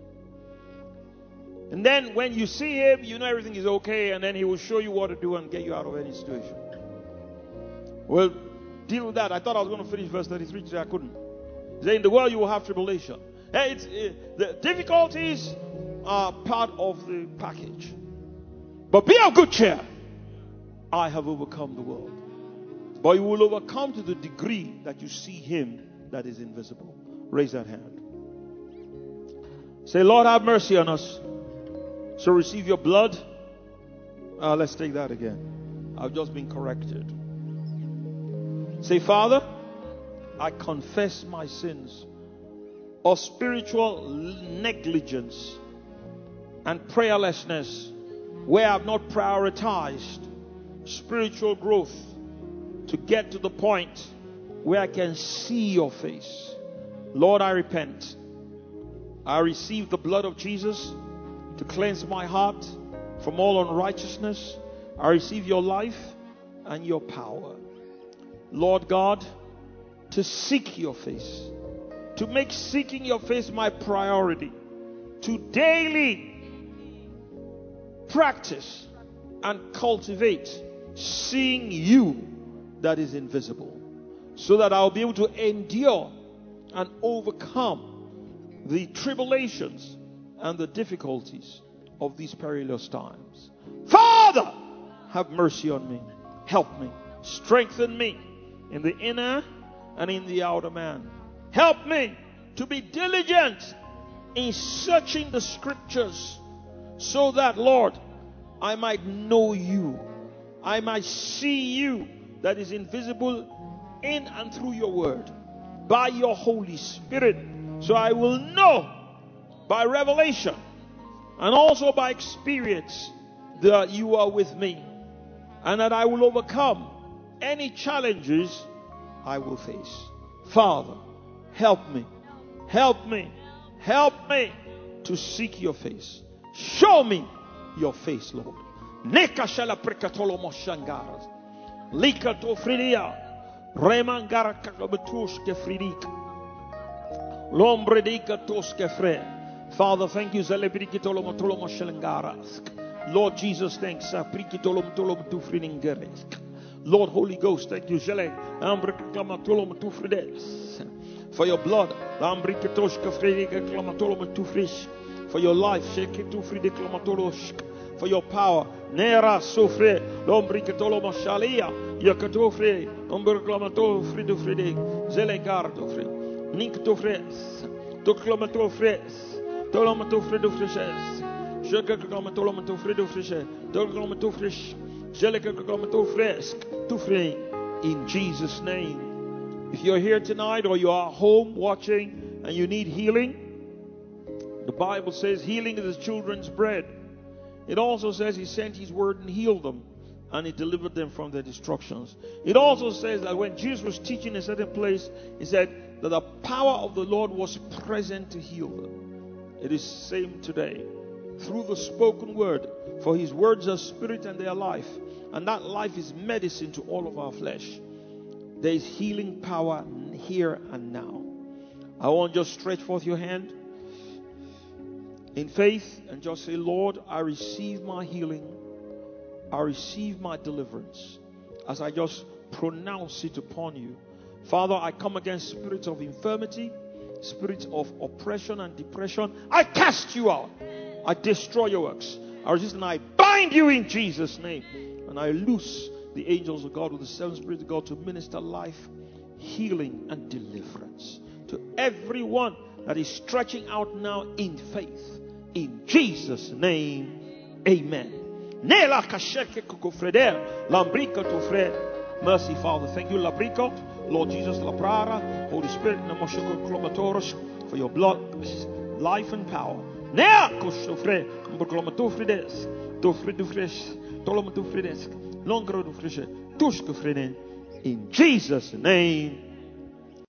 S1: And then when you see Him, you know everything is okay, and then He will show you what to do and get you out of any situation. Well, deal with that. I thought I was going to finish verse 33 today. I couldn't. In the world you will have tribulation. The difficulties are part of the package. But be of good cheer. I have overcome the world. But you will overcome to the degree that you see Him that is invisible. Raise that hand. Say, Lord, have mercy on us. So receive your blood. Let's take that again. I've just been corrected. Say, Father, I confess my sins of spiritual negligence and prayerlessness, where I have not prioritized spiritual growth to get to the point where I can see your face. Lord, I repent. I receive the blood of Jesus to cleanse my heart from all unrighteousness. I receive your life and your power, Lord God, to seek your face, to make seeking your face my priority, to daily practice and cultivate seeing you that is invisible, so that I'll be able to endure and overcome the tribulations and the difficulties of these perilous times. Father, have mercy on me. Help me. Strengthen me in the inner and in the outer man. Help me to be diligent in searching the scriptures, so that, Lord, I might know you. I might see you that is invisible in and through your word, by your Holy Spirit. So I will know by revelation and also by experience that you are with me, and that I will overcome any challenges I will face. Father, help me, help me, help me to seek your face. Show me your face, Lord. Neka shala prekatolo moshangaras. Lika to fridia. Remangara kakabetush ke fridik. Lombre dika toske fre. Father, thank you. Zelebrikitolo motolo moshangaras. Lord Jesus, thanks. Prikitolo motolo motufriningeres. Lord Holy Ghost, thank you. Zele ambrikamatolo motufrides. For your blood. Ambrikatoshka fridika klamatolo motufrish. For your life, for your power, Nera Sofre, Lombricatolo Mashalia, Yakatofre, Umberclamato Fridofrede, Zelegardofre, Ninctofres, Toclamatofres, Tolomato Fridofreshes, Jacaclamato Fridofreshe, Tolomatofresh, Zelecaclamato Fresk, Tufre, in Jesus' name. If you're here tonight or you are home watching and you need healing, the Bible says healing is his children's bread. It also says he sent his word and healed them, and he delivered them from their destructions. It also says that when Jesus was teaching in a certain place, he said that the power of the Lord was present to heal them. It is the same today. Through the spoken word, for his words are spirit and they are life. And that life is medicine to all of our flesh. There is healing power here and now. I want you to stretch forth your hand in faith and just say, Lord, I receive my healing. I receive my deliverance. As I just pronounce it upon you. Father, I come against spirits of infirmity, spirits of oppression and depression. I cast you out. I destroy your works. I resist and I bind you in Jesus' name. And I loose the angels of God with the seven spirits of God to minister life, healing, and deliverance to everyone that is stretching out now in faith. In Jesus' name, amen. Mercy, Father. Thank you, Labrico. Lord Jesus, Laprara. Holy Spirit, for your blood, life, and power. In Jesus' name,